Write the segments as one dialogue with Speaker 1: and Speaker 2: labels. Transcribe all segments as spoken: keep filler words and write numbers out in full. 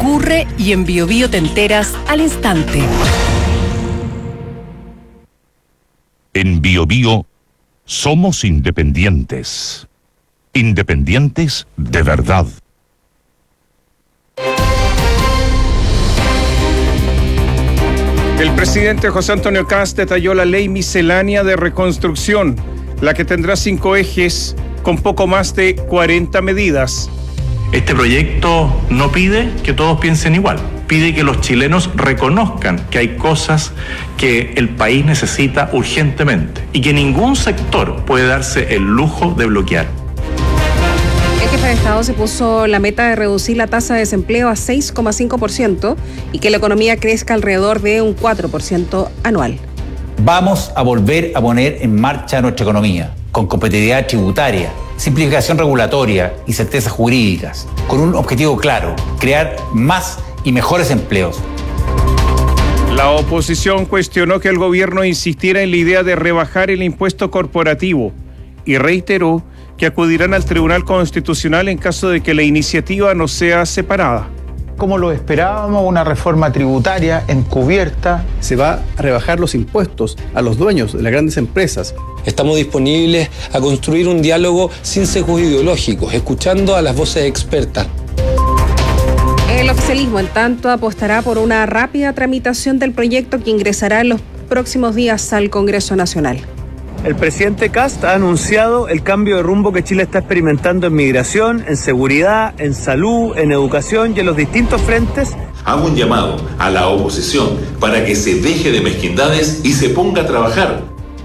Speaker 1: ocurre y en Biobío te enteras al instante.
Speaker 2: En Biobío somos independientes. Independientes de verdad.
Speaker 3: El presidente José Antonio Kast detalló la ley miscelánea de reconstrucción, la que tendrá cinco ejes con poco más de cuarenta medidas.
Speaker 4: Este proyecto no pide que todos piensen igual, pide que los chilenos reconozcan que hay cosas que el país necesita urgentemente y que ningún sector puede darse el lujo de bloquear.
Speaker 5: El jefe de Estado se puso la meta de reducir la tasa de desempleo a seis coma cinco por ciento y que la economía crezca alrededor de un cuatro por ciento anual.
Speaker 6: Vamos a volver a poner en marcha nuestra economía, con competitividad tributaria, simplificación regulatoria y certezas jurídicas, con un objetivo claro: crear más y mejores empleos.
Speaker 3: La oposición cuestionó que el gobierno insistiera en la idea de rebajar el impuesto corporativo y reiteró que acudirán al Tribunal Constitucional en caso de que la iniciativa no sea separada.
Speaker 7: Como lo esperábamos, una reforma tributaria encubierta.
Speaker 8: Se va a rebajar los impuestos a los dueños de las grandes empresas.
Speaker 9: Estamos disponibles a construir un diálogo sin sesgos ideológicos, escuchando a las voces expertas.
Speaker 5: El oficialismo, en tanto, apostará por una rápida tramitación del proyecto que ingresará en los próximos días al Congreso Nacional.
Speaker 10: El presidente Kast ha anunciado el cambio de rumbo que Chile está experimentando en migración, en seguridad, en salud, en educación y en los distintos frentes.
Speaker 11: Hago un llamado a la oposición para que se deje de mezquindades y se ponga a trabajar.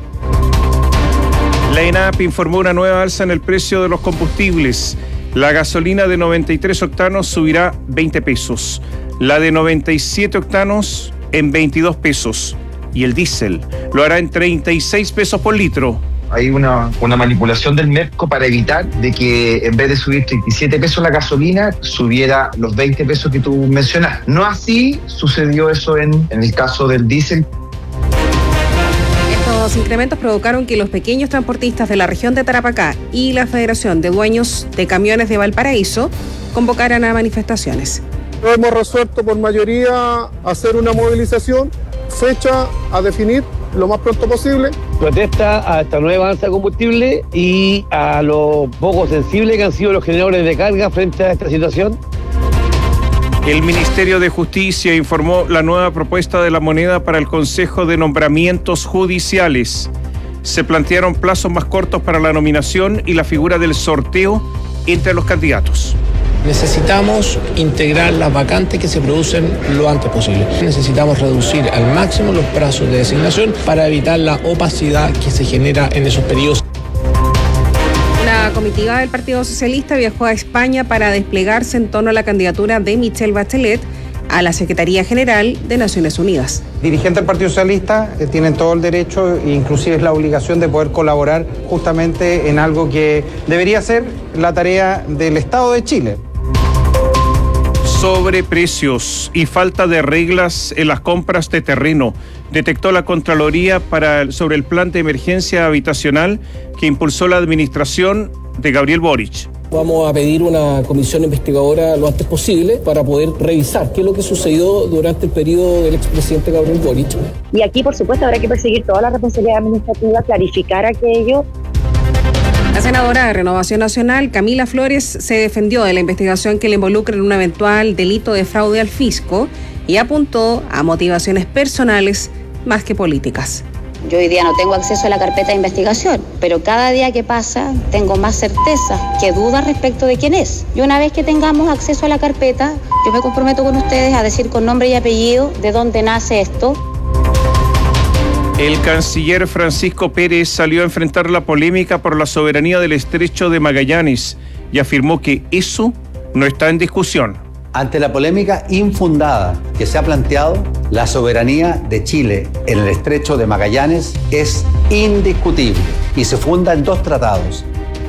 Speaker 3: La ENAP informó una nueva alza en el precio de los combustibles. La gasolina de noventa y tres octanos subirá veinte pesos. La de noventa y siete octanos en veintidós pesos. Y el diésel lo hará en treinta y seis pesos por litro.
Speaker 12: Hay una, una manipulación del MEPCO para evitar de que en vez de subir treinta y siete pesos la gasolina, subiera los veinte pesos que tú mencionas. No así sucedió eso en, en el caso del diésel.
Speaker 5: Estos incrementos provocaron que los pequeños transportistas de la región de Tarapacá y la Federación de Dueños de Camiones de Valparaíso convocaran a manifestaciones.
Speaker 13: Hemos resuelto por mayoría hacer una movilización, fecha a definir lo más pronto posible.
Speaker 14: Protesta a esta nueva alza de combustible y a lo poco sensible que han sido los generadores de carga frente a esta situación.
Speaker 3: El Ministerio de Justicia informó la nueva propuesta de la moneda para el Consejo de Nombramientos Judiciales. Se plantearon plazos más cortos para la nominación y la figura del sorteo entre los candidatos.
Speaker 15: Necesitamos integrar las vacantes que se producen lo antes posible. Necesitamos reducir al máximo los plazos de designación para evitar la opacidad que se genera en esos periodos.
Speaker 5: La comitiva del Partido Socialista viajó a España para desplegarse en torno a la candidatura de Michelle Bachelet a la Secretaría General de Naciones Unidas.
Speaker 7: Dirigentes del Partido Socialista eh, tienen todo el derecho e inclusive es la obligación de poder colaborar justamente en algo que debería ser la tarea del Estado de Chile.
Speaker 3: Sobreprecios y falta de reglas en las compras de terreno, detectó la Contraloría para, sobre el plan de emergencia habitacional que impulsó la administración de Gabriel Boric.
Speaker 15: Vamos a pedir una comisión investigadora lo antes posible para poder revisar qué es lo que sucedió durante el periodo del expresidente Gabriel Boric.
Speaker 16: Y aquí, por supuesto, habrá que perseguir toda la responsabilidad administrativa, clarificar aquello.
Speaker 5: La senadora de Renovación Nacional, Camila Flores, se defendió de la investigación que le involucra en un eventual delito de fraude al fisco y apuntó a motivaciones personales más que políticas.
Speaker 17: Yo hoy día no tengo acceso a la carpeta de investigación, pero cada día que pasa tengo más certeza que dudas respecto de quién es. Y una vez que tengamos acceso a la carpeta, yo me comprometo con ustedes a decir con nombre y apellido de dónde nace esto.
Speaker 3: El canciller Francisco Pérez salió a enfrentar la polémica por la soberanía del Estrecho de Magallanes y afirmó que eso no está en discusión.
Speaker 6: Ante la polémica infundada que se ha planteado, la soberanía de Chile en el Estrecho de Magallanes es indiscutible y se funda en dos tratados.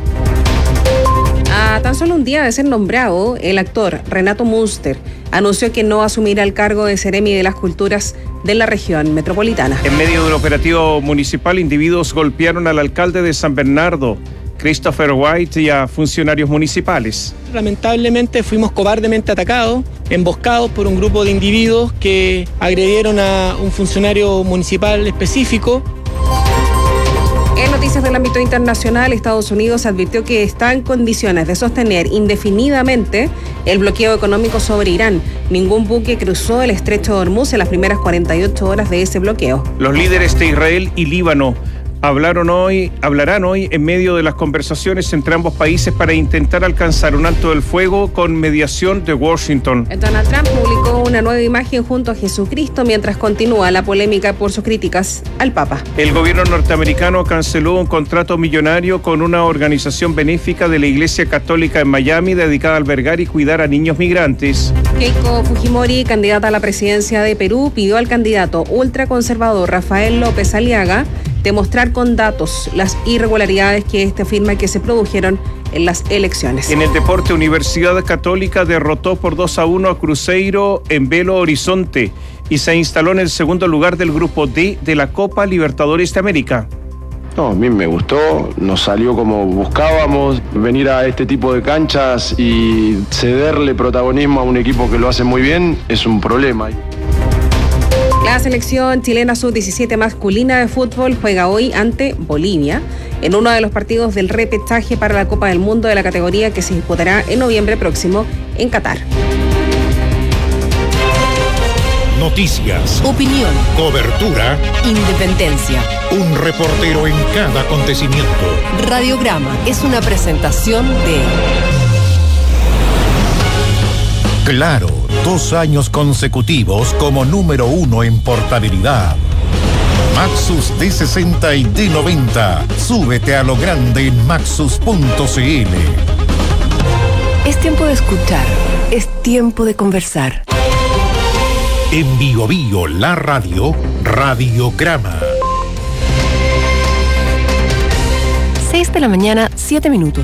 Speaker 5: A tan solo un día de ser nombrado, el actor Renato Munster anunció que no asumirá el cargo de Seremi de las Culturas de la región metropolitana.
Speaker 3: En medio del operativo municipal, individuos golpearon al alcalde de San Bernardo, Christopher White, y a funcionarios municipales.
Speaker 15: Lamentablemente fuimos cobardemente atacados emboscados por un grupo de individuos que agredieron a un funcionario municipal específico.
Speaker 5: En noticias del ámbito internacional, Estados Unidos advirtió que está en condiciones de sostener indefinidamente el bloqueo económico sobre Irán. Ningún buque cruzó el estrecho de Hormuz en las primeras cuarenta y ocho horas de ese bloqueo.
Speaker 3: Los líderes de Israel y Líbano hablaron hoy, hablarán hoy en medio de las conversaciones entre ambos países para intentar alcanzar un alto del fuego con mediación de Washington.
Speaker 5: Donald Trump publicó una nueva imagen junto a Jesucristo mientras continúa la polémica por sus críticas al Papa.
Speaker 3: El gobierno norteamericano canceló un contrato millonario con una organización benéfica de la Iglesia Católica en Miami dedicada a albergar y cuidar a niños migrantes.
Speaker 5: Keiko Fujimori, candidata a la presidencia de Perú, pidió al candidato ultraconservador Rafael López Aliaga demostrar con datos las irregularidades que este afirma que se produjeron en las elecciones.
Speaker 3: En el deporte, Universidad Católica derrotó por dos a uno a Cruzeiro en Belo Horizonte y se instaló en el segundo lugar del grupo D de la Copa Libertadores de América.
Speaker 18: No, a mí me gustó, nos salió como buscábamos, venir a este tipo de canchas y cederle protagonismo a un equipo que lo hace muy bien es un problema.
Speaker 5: La selección chilena sub diecisiete masculina de fútbol juega hoy ante Bolivia en uno de los partidos del repechaje para la Copa del Mundo de la categoría que se disputará en noviembre próximo en Qatar.
Speaker 19: Noticias,
Speaker 1: opinión,
Speaker 19: cobertura,
Speaker 1: independencia.
Speaker 19: Un reportero en cada acontecimiento.
Speaker 1: Radiograma es una presentación de
Speaker 19: Claro, dos años consecutivos como número uno en portabilidad. Maxus D sesenta y D noventa. Súbete a lo grande en maxus punto c l.
Speaker 1: Es tiempo de escuchar, es tiempo de conversar.
Speaker 19: En Bio Bio, la radio, Radiograma.
Speaker 1: seis de la mañana, siete minutos.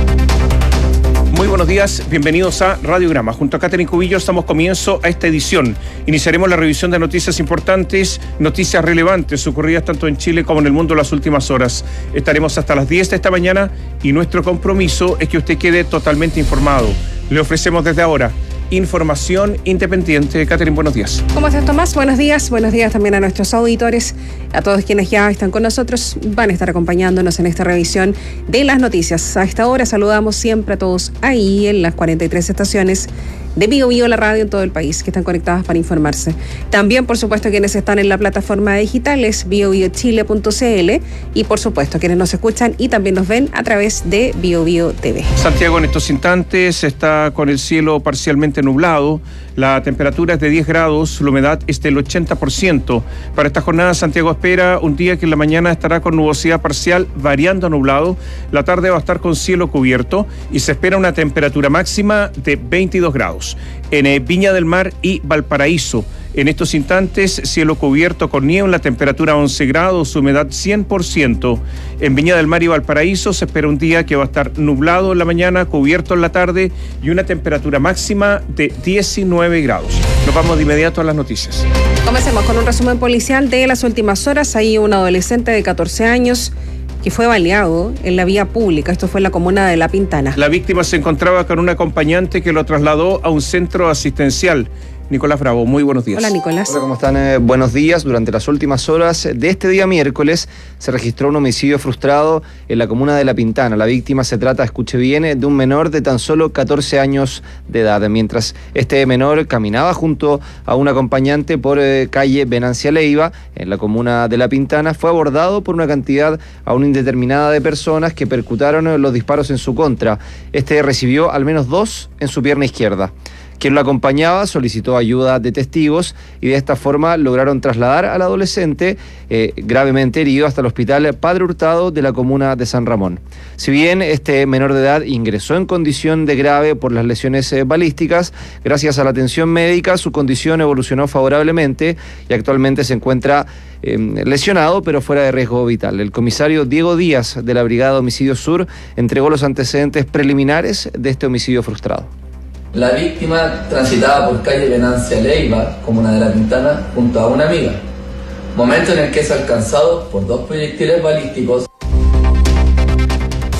Speaker 3: Muy buenos días, bienvenidos a Radiograma. Junto a Catherine Cubillo damos comienzo a esta edición. Iniciaremos la revisión de noticias importantes, noticias relevantes ocurridas tanto en Chile como en el mundo en las últimas horas. Estaremos hasta las diez de esta mañana y nuestro compromiso es que usted quede totalmente informado. Le ofrecemos desde ahora información independiente. Catherine, buenos días.
Speaker 5: ¿Cómo estás, Tomás? Buenos días. Buenos días también a nuestros auditores, a todos quienes ya están con nosotros, van a estar acompañándonos en esta revisión de las noticias. A esta hora saludamos siempre a todos ahí en las cuarenta y tres estaciones de Bio Bio, la radio en todo el país, que están conectadas para informarse. También, por supuesto, quienes están en la plataforma digital es bio bio chile punto c l y, por supuesto, quienes nos escuchan y también nos ven a través de Bio Bio T V.
Speaker 3: Santiago en estos instantes está con el cielo parcialmente nublado, la temperatura es de diez grados, la humedad es del ochenta por ciento. Para esta jornada, Santiago espera un día que en la mañana estará con nubosidad parcial variando a nublado, la tarde va a estar con cielo cubierto y se espera una temperatura máxima de veintidós grados. En Viña del Mar y Valparaíso, en estos instantes, cielo cubierto con nieve, la temperatura once grados, humedad cien por ciento. En Viña del Mar y Valparaíso se espera un día que va a estar nublado en la mañana, cubierto en la tarde y una temperatura máxima de diecinueve grados. Nos vamos de inmediato a las noticias.
Speaker 5: Comencemos con un resumen policial de las últimas horas. Hay un adolescente de catorce años que fue baleado en la vía pública. Esto fue en la comuna de La Pintana.
Speaker 3: La víctima se encontraba con un acompañante que lo trasladó a un centro asistencial. Nicolás Bravo, muy buenos días.
Speaker 5: Hola, Nicolás.
Speaker 20: Hola, ¿cómo están? Eh, buenos días. Durante las últimas horas de este día miércoles se registró un homicidio frustrado en la comuna de La Pintana. La víctima se trata, escuche bien, de un menor de tan solo catorce años de edad. Mientras este menor caminaba junto a un acompañante por eh, calle Venancia Leiva, en la comuna de La Pintana, fue abordado por una cantidad aún indeterminada de personas que percutaron los disparos en su contra. Este recibió al menos dos en su pierna izquierda. Quien lo acompañaba solicitó ayuda de testigos y de esta forma lograron trasladar al adolescente eh, gravemente herido hasta el hospital Padre Hurtado de la comuna de San Ramón. Si bien este menor de edad ingresó en condición de grave por las lesiones eh, balísticas, gracias a la atención médica su condición evolucionó favorablemente y actualmente se encuentra eh, lesionado pero fuera de riesgo vital. El comisario Diego Díaz de la Brigada Homicidio Sur entregó los antecedentes preliminares de este homicidio frustrado.
Speaker 21: La víctima transitaba por calle Venancia Leiva, comuna de La Pintana, junto a una amiga, momento en el que es alcanzado por dos proyectiles balísticos.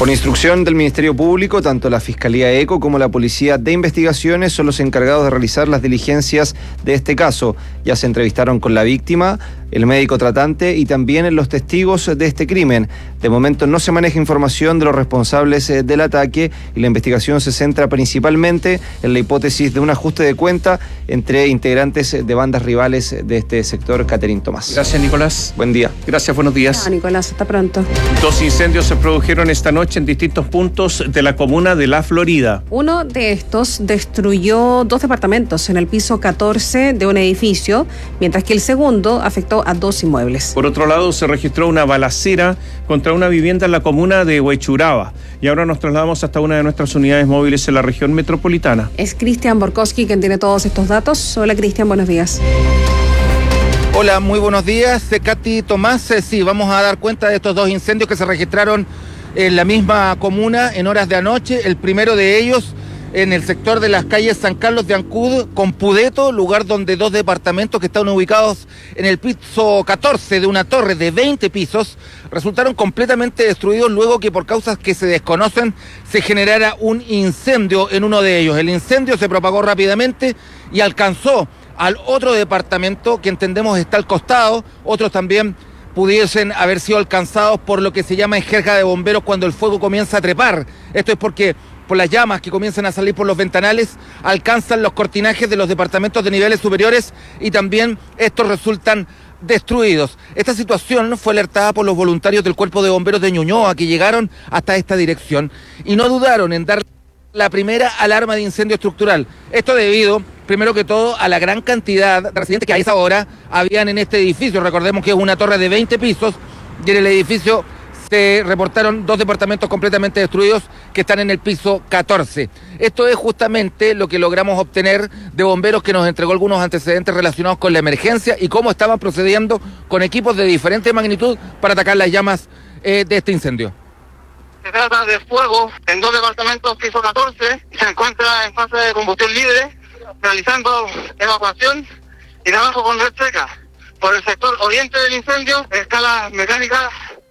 Speaker 20: Por instrucción del Ministerio Público, tanto la Fiscalía ECO como la Policía de Investigaciones son los encargados de realizar las diligencias de este caso. Ya se entrevistaron con la víctima, el médico tratante y también los testigos de este crimen. De momento no se maneja información de los responsables del ataque y la investigación se centra principalmente en la hipótesis de un ajuste de cuenta entre integrantes de bandas rivales de este sector. Catherine Tomás.
Speaker 3: Gracias, Nicolás.
Speaker 20: Buen día.
Speaker 3: Gracias, buenos días.
Speaker 5: No, Nicolás, hasta pronto.
Speaker 3: Dos incendios se produjeron esta noche en distintos puntos de la comuna de La Florida.
Speaker 5: Uno de estos destruyó dos departamentos en el piso catorce de un edificio, mientras que el segundo afectó a dos inmuebles.
Speaker 3: Por otro lado, se registró una balacera contra una vivienda en la comuna de Huechuraba. Y ahora nos trasladamos hasta una de nuestras unidades móviles en la región metropolitana.
Speaker 5: Es Cristian Borkowski quien tiene todos estos datos. Hola, Cristian, buenos días.
Speaker 2: Hola, muy buenos días. Katy Tomás, eh, sí, vamos a dar cuenta de estos dos incendios que se registraron en la misma comuna en horas de anoche. El primero de ellos en el sector de las calles San Carlos de Ancud con Pudeto, lugar donde dos departamentos que están ubicados en el piso catorce de una torre de veinte pisos resultaron completamente destruidos luego que por causas que se desconocen se generara un incendio en uno de ellos. El incendio se propagó rápidamente y alcanzó al otro departamento que entendemos está al costado. Otros también pudiesen haber sido alcanzados por lo que se llama en jerga de bomberos cuando el fuego comienza a trepar. Esto es porque por las llamas que comienzan a salir por los ventanales alcanzan los cortinajes de los departamentos de niveles superiores y también estos resultan destruidos. Esta situación fue alertada por los voluntarios del Cuerpo de Bomberos de Ñuñoa que llegaron hasta esta dirección y no dudaron en dar la primera alarma de incendio estructural. Esto debido, primero que todo, a la gran cantidad de residentes que a esa hora habían en este edificio. Recordemos que es una torre de veinte pisos y en el edificio se reportaron dos departamentos completamente destruidos que están en el piso catorce. Esto es justamente lo que logramos obtener de bomberos que nos entregó algunos antecedentes relacionados con la emergencia y cómo estaban procediendo con equipos de diferente magnitud para atacar las llamas eh, de este incendio.
Speaker 22: Se trata de fuego en dos departamentos piso catorce, se encuentra en fase de combustión libre, realizando evacuación y trabajo con red seca. Por el sector oriente del incendio, escala mecánica.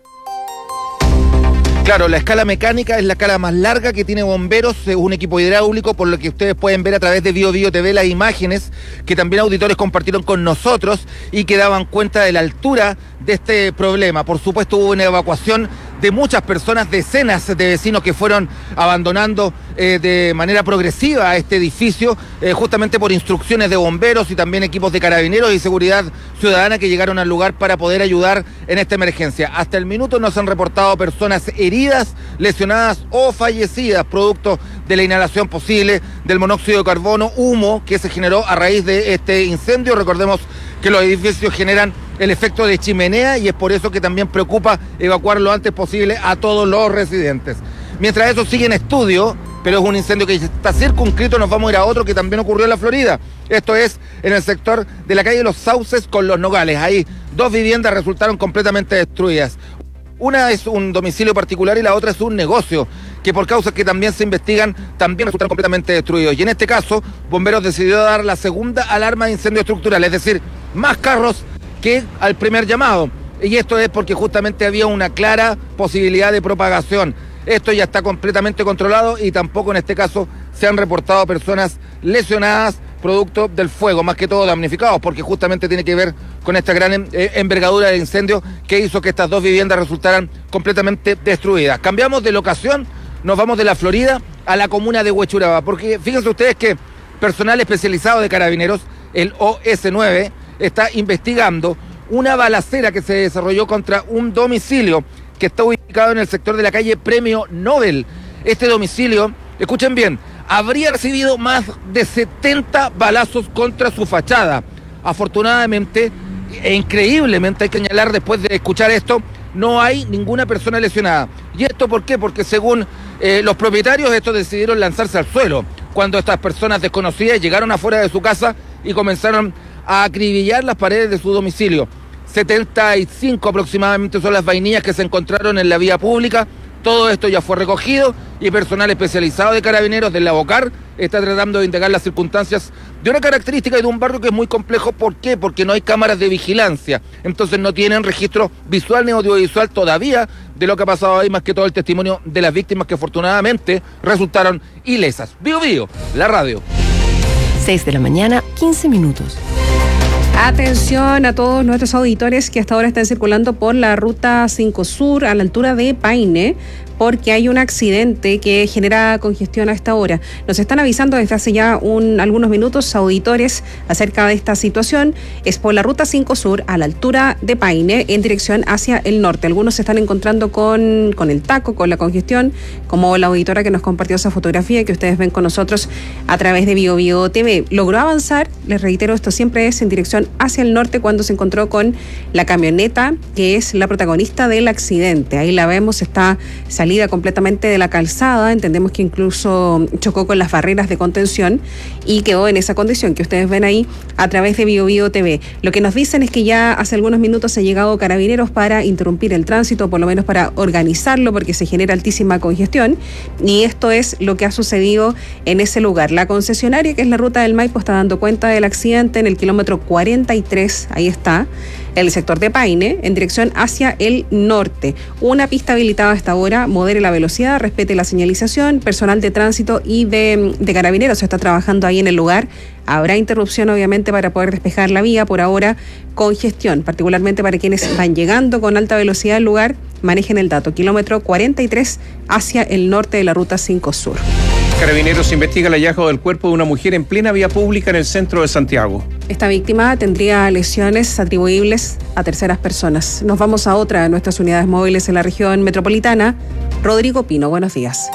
Speaker 2: Claro, la escala mecánica es la escala más larga que tiene bomberos, es un equipo hidráulico, por lo que ustedes pueden ver a través de Bio Bio T V las imágenes que también auditores compartieron con nosotros y que daban cuenta de la altura de este problema. Por supuesto hubo una evacuación de muchas personas, decenas de vecinos que fueron abandonando eh, de manera progresiva a este edificio, eh, justamente por instrucciones de bomberos y también equipos de carabineros y seguridad ciudadana que llegaron al lugar para poder ayudar en esta emergencia. Hasta el minuto no se han reportado personas heridas, lesionadas o fallecidas, producto de la inhalación posible del monóxido de carbono, humo que se generó a raíz de este incendio. Recordemos que los edificios generan el efecto de chimenea y es por eso que también preocupa evacuar lo antes posible a todos los residentes. Mientras eso sigue en estudio, pero es un incendio que está circunscrito, nos vamos a ir a otro que también ocurrió en la Florida. Esto es en el sector de la calle Los Sauces con Los Nogales. Ahí dos viviendas resultaron completamente destruidas. Una es un domicilio particular y la otra es un negocio, que por causas que también se investigan, también resultaron completamente destruidos. Y en este caso, Bomberos decidió dar la segunda alarma de incendio estructural, es decir, más carros que al primer llamado. Y esto es porque justamente había una clara posibilidad de propagación. Esto ya está completamente controlado y tampoco en este caso se han reportado personas lesionadas producto del fuego, más que todo damnificados, porque justamente tiene que ver con esta gran eh, envergadura del incendio que hizo que estas dos viviendas resultaran completamente destruidas. Cambiamos de locación, nos vamos de la Florida a la comuna de Huechuraba, porque fíjense ustedes que personal especializado de carabineros, el O S nueve, está investigando una balacera que se desarrolló contra un domicilio que está ubicado en el sector de la calle Premio Nobel. Este domicilio, escuchen bien, habría recibido más de setenta balazos contra su fachada. Afortunadamente e increíblemente, hay que señalar después de escuchar esto, no hay ninguna persona lesionada. ¿Y esto por qué? Porque según eh, los propietarios, estos decidieron lanzarse al suelo cuando estas personas desconocidas llegaron afuera de su casa y comenzaron a acribillar las paredes de su domicilio. setenta y cinco aproximadamente son las vainillas que se encontraron en la vía pública. Todo esto ya fue recogido y personal especializado de carabineros del Lavocar está tratando de indagar las circunstancias de una característica de un barrio que es muy complejo. ¿Por qué? Porque no hay cámaras de vigilancia. Entonces no tienen registro visual ni audiovisual todavía de lo que ha pasado ahí, más que todo el testimonio de las víctimas que afortunadamente resultaron ilesas. Bio Bio, la radio.
Speaker 1: seis de la mañana, quince minutos.
Speaker 5: Atención a todos nuestros auditores que hasta ahora están circulando por la ruta cinco Sur a la altura de Paine, porque hay un accidente que genera congestión a esta hora. Nos están avisando desde hace ya un, algunos minutos auditores acerca de esta situación. Es por la ruta cinco Sur a la altura de Paine en dirección hacia el norte. Algunos se están encontrando con, con el taco, con la congestión, como la auditora que nos compartió esa fotografía que ustedes ven con nosotros a través de Bio Bio T V. Logró avanzar, les reitero, esto siempre es en dirección hacia el norte cuando se encontró con la camioneta que es la protagonista del accidente. Ahí la vemos, está salida completamente de la calzada, entendemos que incluso chocó con las barreras de contención y quedó en esa condición que ustedes ven ahí a través de Bio Bio T V. Lo que nos dicen es que ya hace algunos minutos ha llegado Carabineros para interrumpir el tránsito, por lo menos para organizarlo, porque se genera altísima congestión, y esto es lo que ha sucedido en ese lugar. La concesionaria, que es la ruta del Maipo, está dando cuenta del accidente en el kilómetro cuarenta y tres, ahí está, el sector de Paine, en dirección hacia el norte. Una pista habilitada a esta hora, modere la velocidad, respete la señalización, personal de tránsito y de, de Carabineros está trabajando ahí en el lugar. Habrá interrupción, obviamente, para poder despejar la vía. Por ahora, congestión, particularmente para quienes van llegando con alta velocidad al lugar. Manejen el dato, kilómetro cuarenta y tres hacia el norte de la ruta cinco Sur.
Speaker 3: Carabineros investiga el hallazgo del cuerpo de una mujer en plena vía pública en el centro de Santiago.
Speaker 5: Esta víctima tendría lesiones atribuibles a terceras personas. Nos vamos a otra de nuestras unidades móviles en la región metropolitana. Rodrigo Pino, buenos días.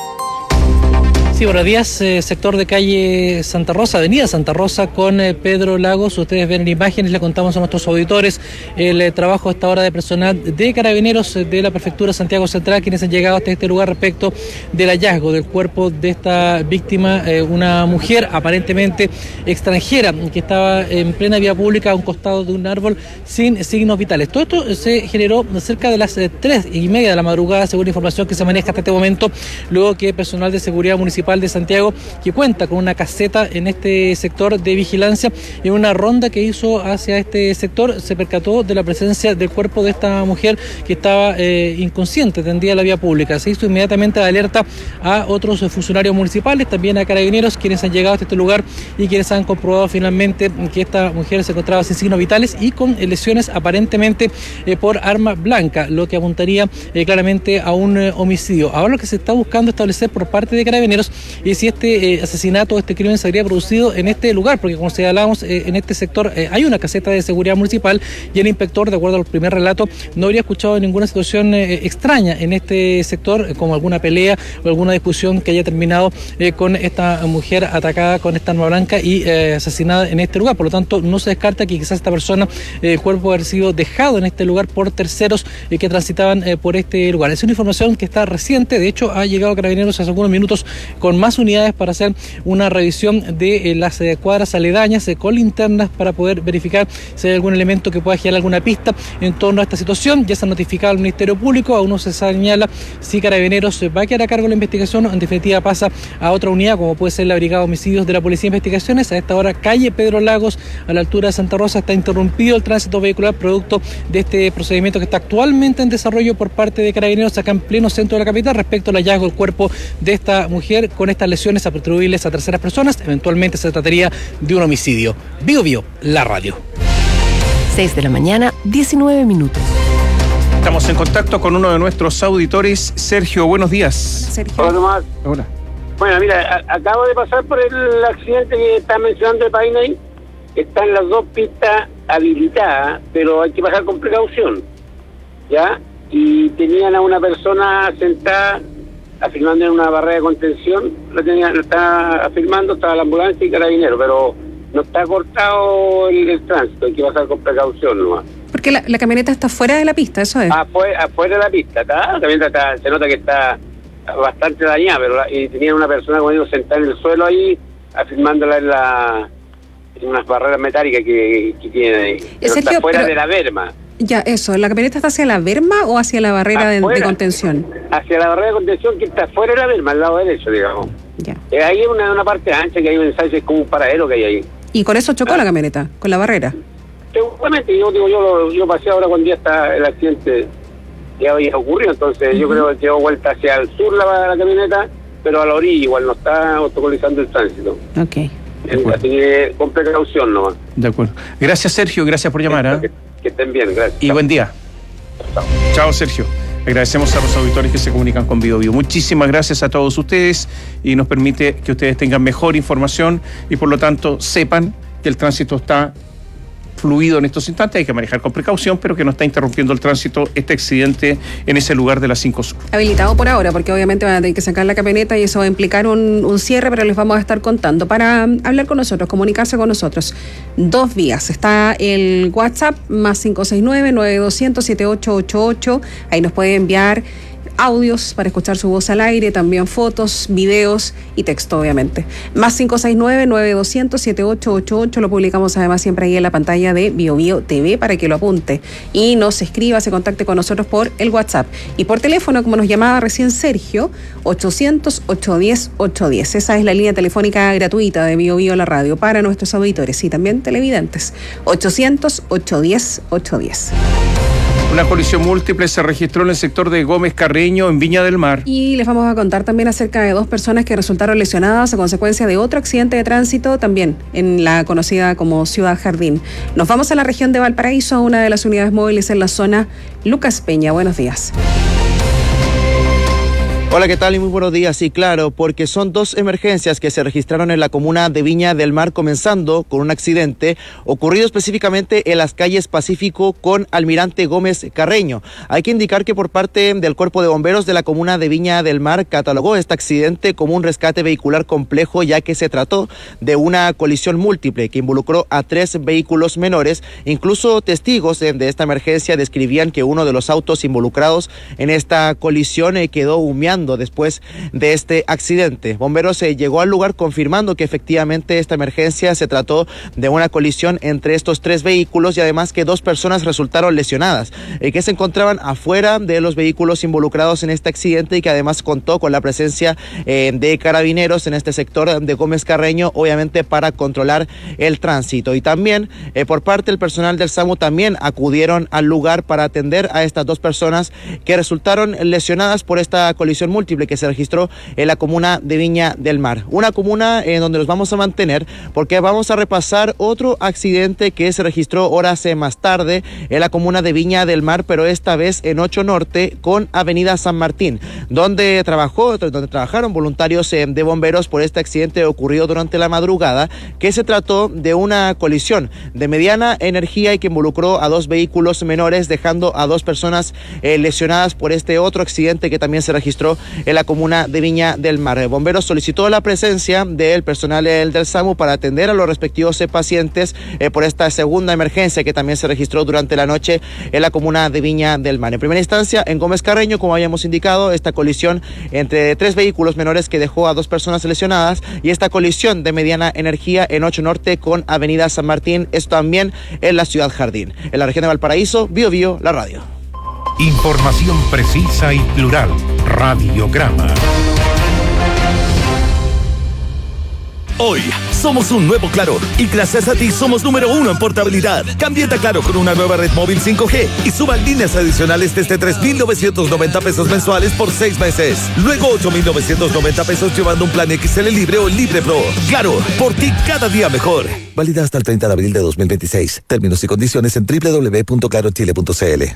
Speaker 4: Sí, buenos días, eh, sector de calle Santa Rosa, avenida Santa Rosa con eh, Pedro Lagos. Ustedes ven en imágenes, le contamos a nuestros auditores el eh, trabajo a esta hora de personal de Carabineros eh, de la Prefectura Santiago Central, quienes han llegado hasta este lugar respecto del hallazgo del cuerpo de esta víctima, eh, una mujer aparentemente extranjera que estaba en plena vía pública a un costado de un árbol sin signos vitales. Todo esto se generó cerca de las eh, tres y media de la madrugada, según la información que se maneja hasta este momento, luego que personal de seguridad municipal de Santiago, que cuenta con una caseta en este sector de vigilancia, en una ronda que hizo hacia este sector, se percató de la presencia del cuerpo de esta mujer que estaba eh, inconsciente, tendida a la vía pública. Se hizo inmediatamente alerta a otros funcionarios municipales, también a Carabineros, quienes han llegado hasta este lugar y quienes han comprobado finalmente que esta mujer se encontraba sin signos vitales y con lesiones aparentemente eh, por arma blanca, lo que apuntaría eh, claramente a un eh, homicidio. Ahora lo que se está buscando establecer por parte de Carabineros y si este eh, asesinato, este crimen se habría producido en este lugar, porque como señalábamos, eh, en este sector eh, hay una caseta de seguridad municipal y el inspector, de acuerdo al primer relato, no habría escuchado ninguna situación eh, extraña en este sector, eh, como alguna pelea o alguna discusión que haya terminado eh, con esta mujer atacada con esta arma blanca y eh, asesinada en este lugar. Por lo tanto, no se descarta que quizás esta persona, eh, el cuerpo haber sido dejado en este lugar por terceros eh, que transitaban eh, por este lugar. Es una información que está reciente, de hecho ha llegado a Carabineros hace algunos minutos con más unidades para hacer una revisión de eh, las eh, cuadras aledañas eh, con linternas para poder verificar si hay algún elemento que pueda generar alguna pista en torno a esta situación. Ya se ha notificado al Ministerio Público, aún no se señala si Carabineros va a quedar a cargo de la investigación o en definitiva pasa a otra unidad, como puede ser la Brigada de Homicidios de la Policía de Investigaciones. A esta hora, calle Pedro Lagos, a la altura de Santa Rosa, está interrumpido el tránsito vehicular producto de este procedimiento que está actualmente en desarrollo por parte de Carabineros acá en pleno centro de la capital respecto al hallazgo del cuerpo de esta mujer con estas lesiones atribuibles a terceras personas. Eventualmente se trataría de un homicidio. Bio Bio, la radio.
Speaker 1: seis de la mañana, diecinueve minutos.
Speaker 3: Estamos en contacto con uno de nuestros auditores, Sergio. Buenos días.
Speaker 5: Sergio.
Speaker 8: Hola, Tomás.
Speaker 3: Hola.
Speaker 8: Bueno, mira, a, acabo de pasar por el accidente que está mencionando de Paine. Están las dos pistas habilitadas, pero hay que bajar con precaución, ¿ya? Y tenían a una persona sentada afirmando en una barrera de contención, la tenía, la está afirmando, estaba la ambulancia y Carabinero, pero no está cortado el, el tránsito, hay que pasar con precaución nomás.
Speaker 5: Porque la, la camioneta está fuera de la pista, eso es.
Speaker 8: Afuera, afuera de la pista, está, la camioneta está, se nota que está bastante dañada, pero la, y tenían una persona como digo sentada en el suelo ahí, afirmándola en la en unas barreras metálicas que, que tiene ahí. Pero Sergio, está fuera pero... de la berma.
Speaker 5: Ya, eso, ¿la camioneta está hacia la berma o hacia la barrera de, de contención?
Speaker 8: Hacia la barrera de contención que está fuera de la berma, al lado derecho, digamos.
Speaker 5: Ya.
Speaker 8: Eh, ahí es una, una parte ancha que hay un ensayo, es como un paradero que hay ahí.
Speaker 5: Y con eso chocó la camioneta, con la barrera.
Speaker 8: Seguramente, yo digo, yo lo yo pasé ahora cuando ya está el accidente, ya había ocurrido, entonces uh-huh. yo creo que dio vuelta hacia el sur la, la camioneta, pero a la orilla igual no está obstaculizando el tránsito.
Speaker 5: Ok.
Speaker 8: Así que con precaución nomás.
Speaker 3: De acuerdo. Gracias, Sergio, gracias por llamar. ¿eh?
Speaker 8: Que, que estén bien, gracias.
Speaker 3: Y
Speaker 8: Chao.
Speaker 3: buen día.
Speaker 8: Chao.
Speaker 3: Chao, Sergio. Agradecemos a los auditores que se comunican con Bio Bio. Muchísimas gracias a todos ustedes y nos permite que ustedes tengan mejor información y por lo tanto sepan que el tránsito está fluido en estos instantes. Hay que manejar con precaución, pero que no está interrumpiendo el tránsito este accidente en ese lugar de la cinco Sur.
Speaker 5: Habilitado por ahora, porque obviamente van a tener que sacar la camioneta y eso va a implicar un, un cierre, pero les vamos a estar contando. Para um, hablar con nosotros, comunicarse con nosotros, dos vías. Está el WhatsApp, más cinco seis nueve, nueve dos cero cero, siete ocho ocho ocho. Ahí nos puede enviar audios para escuchar su voz al aire, también fotos, videos y texto, obviamente. Más cinco seis nueve, nueve dos cero cero, siete ocho ocho ocho, lo publicamos además siempre ahí en la pantalla de Bio Bio T V para que lo apunte y nos escriba, se contacte con nosotros por el WhatsApp. Y por teléfono, como nos llamaba recién Sergio, ochocientos, ochocientos diez, ochocientos diez. Esa es la línea telefónica gratuita de Bio Bio la radio para nuestros auditores y también televidentes. ochocientos, ochocientos diez, ochocientos diez.
Speaker 3: Una colisión múltiple se registró en el sector de Gómez Carreño, en Viña del Mar.
Speaker 5: Y les vamos a contar también acerca de dos personas que resultaron lesionadas a consecuencia de otro accidente de tránsito, también en la conocida como Ciudad Jardín. Nos vamos a la región de Valparaíso, a una de las unidades móviles en la zona Lucas Peña. Buenos días.
Speaker 9: Hola, ¿qué tal? Y muy buenos días. Sí, claro, porque son dos emergencias que se registraron en la comuna de Viña del Mar, comenzando con un accidente ocurrido específicamente en las calles Pacífico con Almirante Gómez Carreño. Hay que indicar que por parte del Cuerpo de Bomberos de la comuna de Viña del Mar catalogó este accidente como un rescate vehicular complejo, ya que se trató de una colisión múltiple que involucró a tres vehículos menores. Incluso testigos de esta emergencia describían que uno de los autos involucrados en esta colisión quedó humeando después de este accidente. Bomberos eh, llegó al lugar confirmando que efectivamente esta emergencia se trató de una colisión entre estos tres vehículos y además que dos personas resultaron lesionadas, eh, que se encontraban afuera de los vehículos involucrados en este accidente y que además contó con la presencia eh, de carabineros en este sector de Gómez Carreño, obviamente para controlar el tránsito. Y también eh, por parte del personal del SAMU también acudieron al lugar para atender a estas dos personas que resultaron lesionadas por esta colisión múltiple que se registró en la comuna de Viña del Mar. Una comuna en donde nos vamos a mantener porque vamos a repasar otro accidente que se registró horas más tarde en la comuna de Viña del Mar, pero esta vez en ocho Norte con Avenida San Martín, donde trabajó, donde trabajaron voluntarios de bomberos por este accidente ocurrido durante la madrugada, que se trató de una colisión de mediana energía y que involucró a dos vehículos menores, dejando a dos personas eh, lesionadas por este otro accidente que también se registró en la comuna de Viña del Mar. Bomberos solicitó la presencia del personal del SAMU para atender a los respectivos eh, pacientes eh, por esta segunda emergencia que también se registró durante la noche en la comuna de Viña del Mar. En primera instancia, en Gómez Carreño, como habíamos indicado, esta colisión entre tres vehículos menores que dejó a dos personas lesionadas y esta colisión de mediana energía en ocho Norte con Avenida San Martín, esto también en la Ciudad Jardín. En la región de Valparaíso, Bio Bio, la radio.
Speaker 19: Información precisa y plural. Radiograma.
Speaker 10: Hoy somos un nuevo Claro y gracias a ti somos número uno en portabilidad. Cámbiate a Claro con una nueva red móvil cinco G y suban líneas adicionales desde tres mil novecientos noventa pesos mensuales por seis meses. Luego ocho mil novecientos noventa pesos llevando un plan X L Libre o Libre Pro. Claro, por ti cada día mejor. Válida hasta el treinta de abril de dos mil veintiséis. Términos y condiciones en doble u doble u doble u punto claro chile punto c l.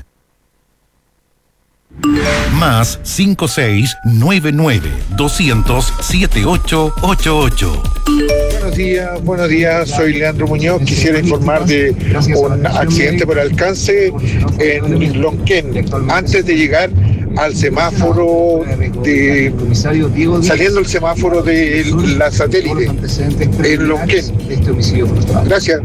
Speaker 19: Más cinco seis nueve nueve doscientos siete ocho ocho ocho.
Speaker 23: Buenos días, buenos días, soy Leandro Muñoz. Quisiera informar de un accidente por alcance en Lonquén, antes de llegar al semáforo de saliendo el semáforo de la satélite en Lonquén. Gracias.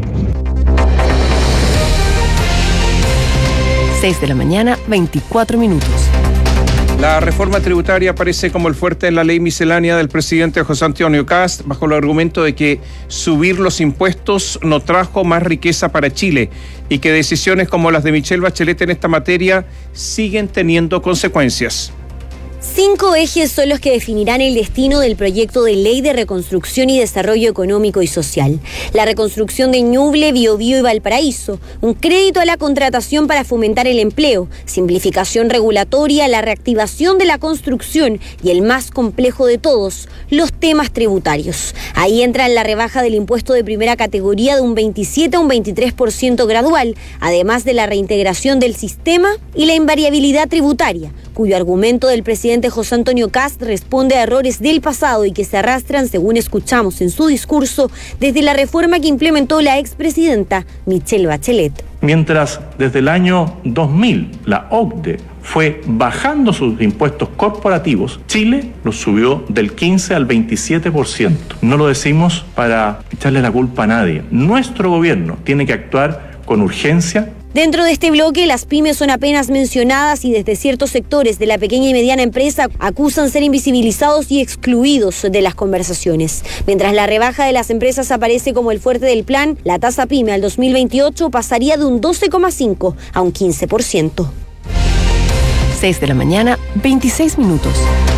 Speaker 1: seis de la mañana, veinticuatro minutos.
Speaker 3: La reforma tributaria aparece como el fuerte en la ley miscelánea del presidente José Antonio Kast, bajo el argumento de que subir los impuestos no trajo más riqueza para Chile y que decisiones como las de Michelle Bachelet en esta materia siguen teniendo consecuencias.
Speaker 11: Cinco ejes son los que definirán el destino del proyecto de ley de reconstrucción y desarrollo económico y social. La reconstrucción de Ñuble, Biobío y Valparaíso, un crédito a la contratación para fomentar el empleo, simplificación regulatoria, la reactivación de la construcción y el más complejo de todos, los temas tributarios. Ahí entra la rebaja del impuesto de primera categoría de un veintisiete a un veintitrés por ciento gradual, además de la reintegración del sistema y la invariabilidad tributaria, cuyo argumento del presidente José Antonio Kast responde a errores del pasado y que se arrastran, según escuchamos en su discurso, desde la reforma que implementó la expresidenta Michelle Bachelet.
Speaker 12: Mientras desde el año dos mil la O C D E fue bajando sus impuestos corporativos, Chile los subió del quince al veintisiete por ciento. No lo decimos para echarle la culpa a nadie. Nuestro gobierno tiene que actuar con urgencia.
Speaker 11: Dentro de este bloque, las pymes son apenas mencionadas y desde ciertos sectores de la pequeña y mediana empresa acusan ser invisibilizados y excluidos de las conversaciones. Mientras la rebaja de las empresas aparece como el fuerte del plan, la tasa pyme al dos mil veintiocho pasaría de un doce coma cinco a un quince por ciento.
Speaker 1: seis de la mañana, veintiséis minutos.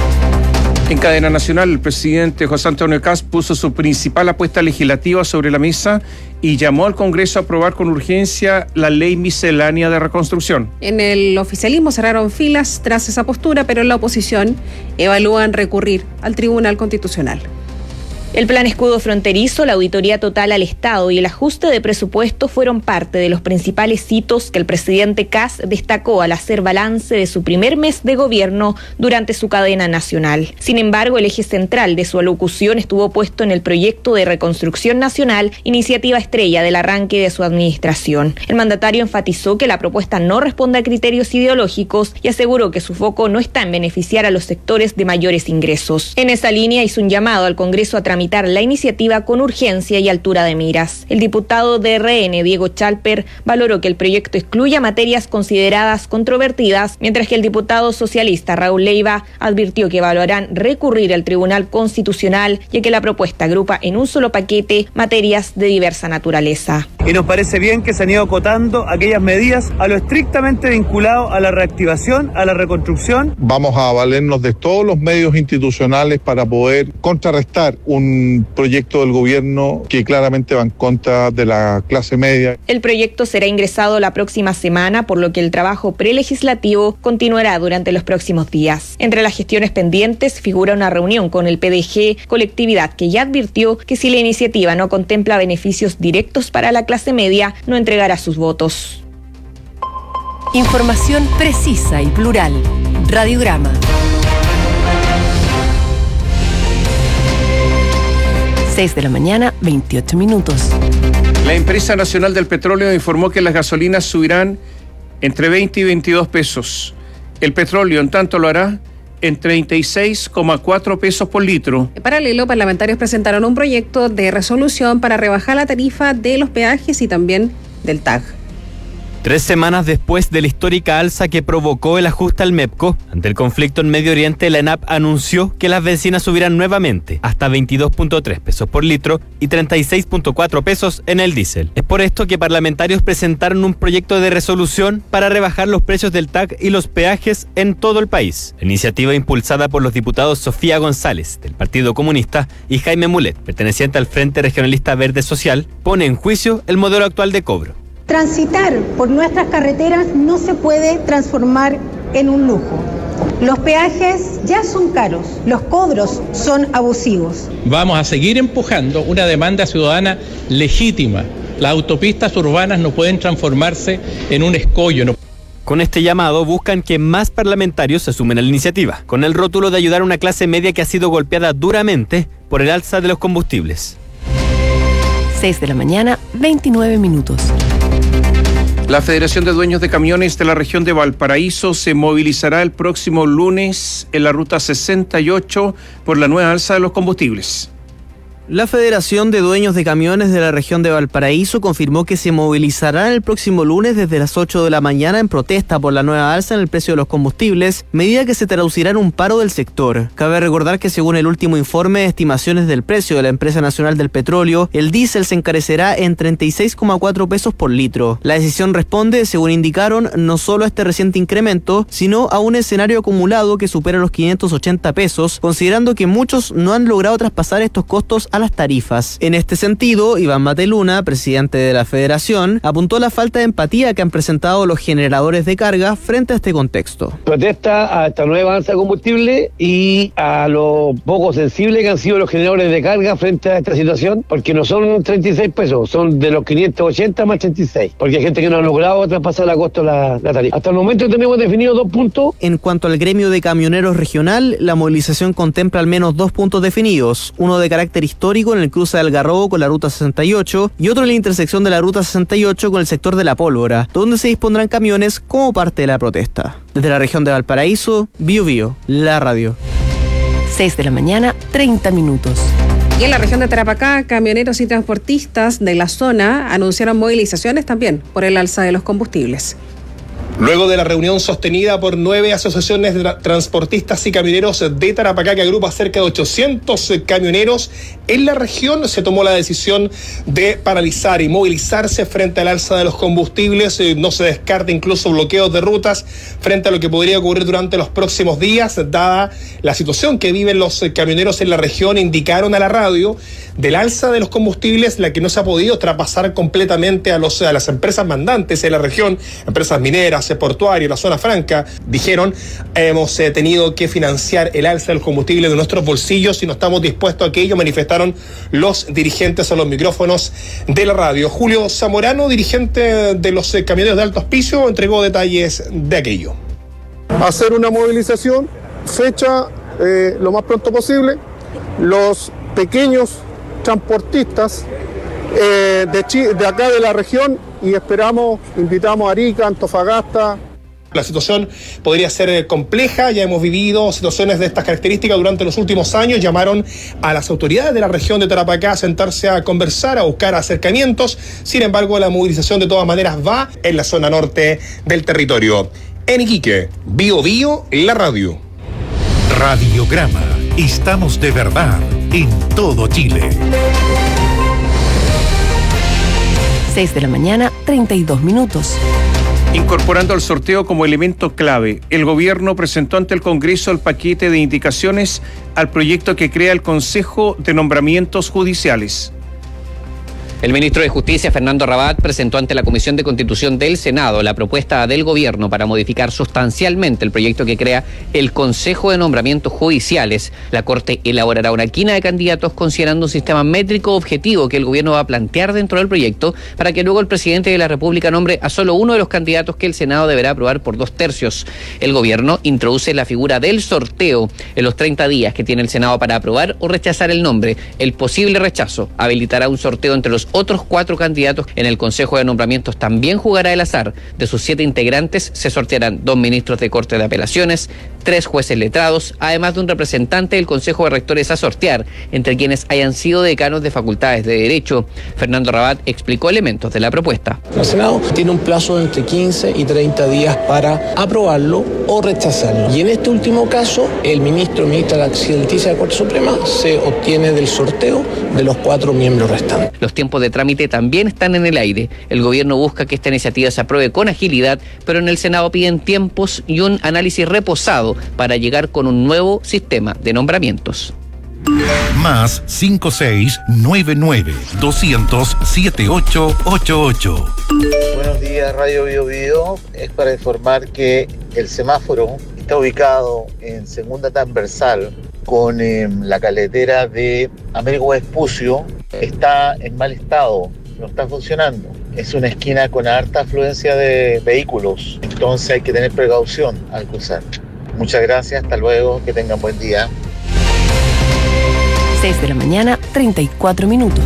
Speaker 3: En cadena nacional, el presidente José Antonio Kast puso su principal apuesta legislativa sobre la mesa y llamó al Congreso a aprobar con urgencia la ley miscelánea de reconstrucción.
Speaker 5: En el oficialismo cerraron filas tras esa postura, pero en la oposición evalúan recurrir al Tribunal Constitucional.
Speaker 13: El plan escudo fronterizo, la auditoría total al Estado y el ajuste de presupuesto fueron parte de los principales hitos que el presidente Kast destacó al hacer balance de su primer mes de gobierno durante su cadena nacional. Sin embargo, el eje central de su alocución estuvo puesto en el proyecto de reconstrucción nacional, iniciativa estrella del arranque de su administración. El mandatario enfatizó que la propuesta no responde a criterios ideológicos y aseguró que su foco no está en beneficiar a los sectores de mayores ingresos. En esa línea hizo un llamado al Congreso a tramitar la iniciativa con urgencia y altura de miras. El diputado de R N, Diego Chalper, valoró que el proyecto excluya materias consideradas controvertidas, mientras que el diputado socialista Raúl Leiva advirtió que evaluarán recurrir al Tribunal Constitucional, ya que la propuesta agrupa en un solo paquete materias de diversa naturaleza.
Speaker 24: Y nos parece bien que se han ido acotando aquellas medidas a lo estrictamente vinculado a la reactivación, a la reconstrucción.
Speaker 23: Vamos a valernos de todos los medios institucionales para poder contrarrestar un proyecto del gobierno que claramente va en contra de la clase media.
Speaker 13: El proyecto será ingresado la próxima semana, por lo que el trabajo prelegislativo continuará durante los próximos días. Entre las gestiones pendientes figura una reunión con el P D G, colectividad que ya advirtió que si la iniciativa no contempla beneficios directos para la clase media, no entregará sus votos.
Speaker 1: Información precisa y plural. Radiograma. seis de la mañana, veintiocho minutos.
Speaker 3: La empresa nacional del petróleo informó que las gasolinas subirán entre veinte y veintidós pesos. El petróleo, en tanto, lo hará en treinta y seis coma cuatro pesos por litro.
Speaker 5: En paralelo, parlamentarios presentaron un proyecto de resolución para rebajar la tarifa de los peajes y también del T A G.
Speaker 25: Tres semanas después de la histórica alza que provocó el ajuste al MEPCO, ante el conflicto en Medio Oriente, la ENAP anunció que las bencinas subirán nuevamente hasta veintidós punto tres pesos por litro y treinta y seis punto cuatro pesos en el diésel. Es por esto que parlamentarios presentaron un proyecto de resolución para rebajar los precios del T A G y los peajes en todo el país. La iniciativa, impulsada por los diputados Sofía González, del Partido Comunista, y Jaime Mulet, perteneciente al Frente Regionalista Verde Social, pone en juicio el modelo actual de cobro.
Speaker 26: Transitar por nuestras carreteras no se puede transformar en un lujo. Los peajes ya son caros, los cobros son abusivos.
Speaker 27: Vamos a seguir empujando una demanda ciudadana legítima. Las autopistas urbanas no pueden transformarse en un escollo. No.
Speaker 25: Con este llamado buscan que más parlamentarios se sumen a la iniciativa, con el rótulo de ayudar a una clase media que ha sido golpeada duramente por el alza de los combustibles.
Speaker 1: seis de la mañana, veintinueve minutos.
Speaker 3: La Federación de Dueños de Camiones de la región de Valparaíso se movilizará el próximo lunes en la ruta sesenta y ocho por la nueva alza de los combustibles.
Speaker 6: La Federación de Dueños de Camiones de la región de Valparaíso confirmó que se movilizarán el próximo lunes desde las ocho de la mañana en protesta por la nueva alza en el precio de los combustibles, medida que se traducirá en un paro del sector. Cabe recordar que según el último informe de estimaciones del precio de la Empresa Nacional del Petróleo, el diésel se encarecerá en treinta y seis coma cuatro pesos por litro. La decisión responde, según indicaron, no solo a este reciente incremento, sino a un escenario acumulado que supera los quinientos ochenta pesos, considerando que muchos no han logrado traspasar estos costos a las tarifas. En este sentido, Iván Mateluna, presidente de la Federación, apuntó la falta de empatía que han presentado los generadores de carga frente a este contexto.
Speaker 7: Protesta a esta nueva alza de combustible y a lo poco sensible que han sido los generadores de carga frente a esta situación, porque no son treinta y seis pesos, son de los quinientos ochenta más treinta y seis, porque hay gente que no ha logrado traspasar a costo la, la tarifa. Hasta el momento tenemos definido dos puntos.
Speaker 6: En cuanto al gremio de camioneros regional, la movilización contempla al menos dos puntos definidos, uno de carácter histórico en el cruce de Algarrobo con la ruta sesenta y ocho y otro en la intersección de la ruta sesenta y ocho con el sector de La Pólvora, donde se dispondrán camiones como parte de la protesta. Desde la región de Valparaíso, Bio Bio, la radio.
Speaker 1: seis de la mañana, treinta minutos.
Speaker 5: Y en la región de Tarapacá, camioneros y transportistas de la zona anunciaron movilizaciones también por el alza de los combustibles.
Speaker 14: Luego de la reunión sostenida por nueve asociaciones de transportistas y camioneros de Tarapacá, que agrupa cerca de ochocientos camioneros en la región, se tomó la decisión de paralizar y movilizarse frente al alza de los combustibles. No se descarta incluso bloqueos de rutas frente a lo que podría ocurrir durante los próximos días, dada la situación que viven los camioneros en la región. Indicaron a la radio del alza de los combustibles, la que no se ha podido traspasar completamente a, los, a las empresas mandantes en la región, empresas mineras, portuarias, la zona franca. Dijeron, hemos eh, tenido que financiar el alza de los combustibles de nuestros bolsillos y no estamos dispuestos a que ello, manifestaron los dirigentes a los micrófonos de la radio. Julio Zamorano, dirigente de los eh, camioneros de alto auspicio, entregó detalles de aquello.
Speaker 15: Hacer una movilización, fecha eh, lo más pronto posible. Los pequeños transportistas eh, de, Chi- de acá de la región, y esperamos, invitamos a Arica, Antofagasta.
Speaker 14: La situación podría ser compleja, ya hemos vivido situaciones de estas características durante los últimos años. Llamaron a las autoridades de la región de Tarapacá a sentarse a conversar, a buscar acercamientos. Sin embargo, la movilización de todas maneras va en la zona norte del territorio. En Iquique, Bio Bio, la radio.
Speaker 19: Radiograma. Estamos de verdad en todo Chile.
Speaker 1: seis de la mañana, treinta y dos minutos.
Speaker 3: Incorporando al sorteo como elemento clave, el gobierno presentó ante el Congreso el paquete de indicaciones al proyecto que crea el Consejo de Nombramientos Judiciales.
Speaker 16: El ministro de Justicia, Fernando Rabat, presentó ante la Comisión de Constitución del Senado la propuesta del gobierno para modificar sustancialmente el proyecto que crea el Consejo de Nombramientos Judiciales. La Corte elaborará una quina de candidatos considerando un sistema métrico objetivo que el gobierno va a plantear dentro del proyecto para que luego el presidente de la República nombre a solo uno de los candidatos que el Senado deberá aprobar por dos tercios. El gobierno introduce la figura del sorteo en los treinta días que tiene el Senado para aprobar o rechazar el nombre. El posible rechazo habilitará un sorteo entre los otros cuatro candidatos. En el Consejo de Nombramientos también jugará el azar. De sus siete integrantes se sortearán dos ministros de Corte de Apelaciones, tres jueces letrados, además de un representante del Consejo de Rectores a sortear, entre quienes hayan sido decanos de facultades de Derecho. Fernando Rabat explicó elementos de la propuesta.
Speaker 17: El Senado tiene un plazo de entre quince y treinta días para aprobarlo o rechazarlo. Y en este último caso, el ministro o ministra de la Excelentísima Corte Suprema se obtiene del sorteo de los cuatro miembros restantes.
Speaker 16: Los tiempos de trámite también están en el aire. El gobierno busca que esta iniciativa se apruebe con agilidad, pero en el Senado piden tiempos y un análisis reposado para llegar con un nuevo sistema de nombramientos.
Speaker 19: Más cinco seis nueve nueve doscientos siete ocho ocho ocho.
Speaker 18: Buenos días, Radio Bio Bio. Es para informar que el semáforo está ubicado en segunda transversal con eh, la caletera de Américo Vespucio. Está en mal estado, no está funcionando. Es una esquina con harta afluencia de vehículos, entonces hay que tener precaución al cruzar. Muchas gracias, hasta luego, que tengan buen día.
Speaker 1: seis de la mañana, treinta y cuatro minutos.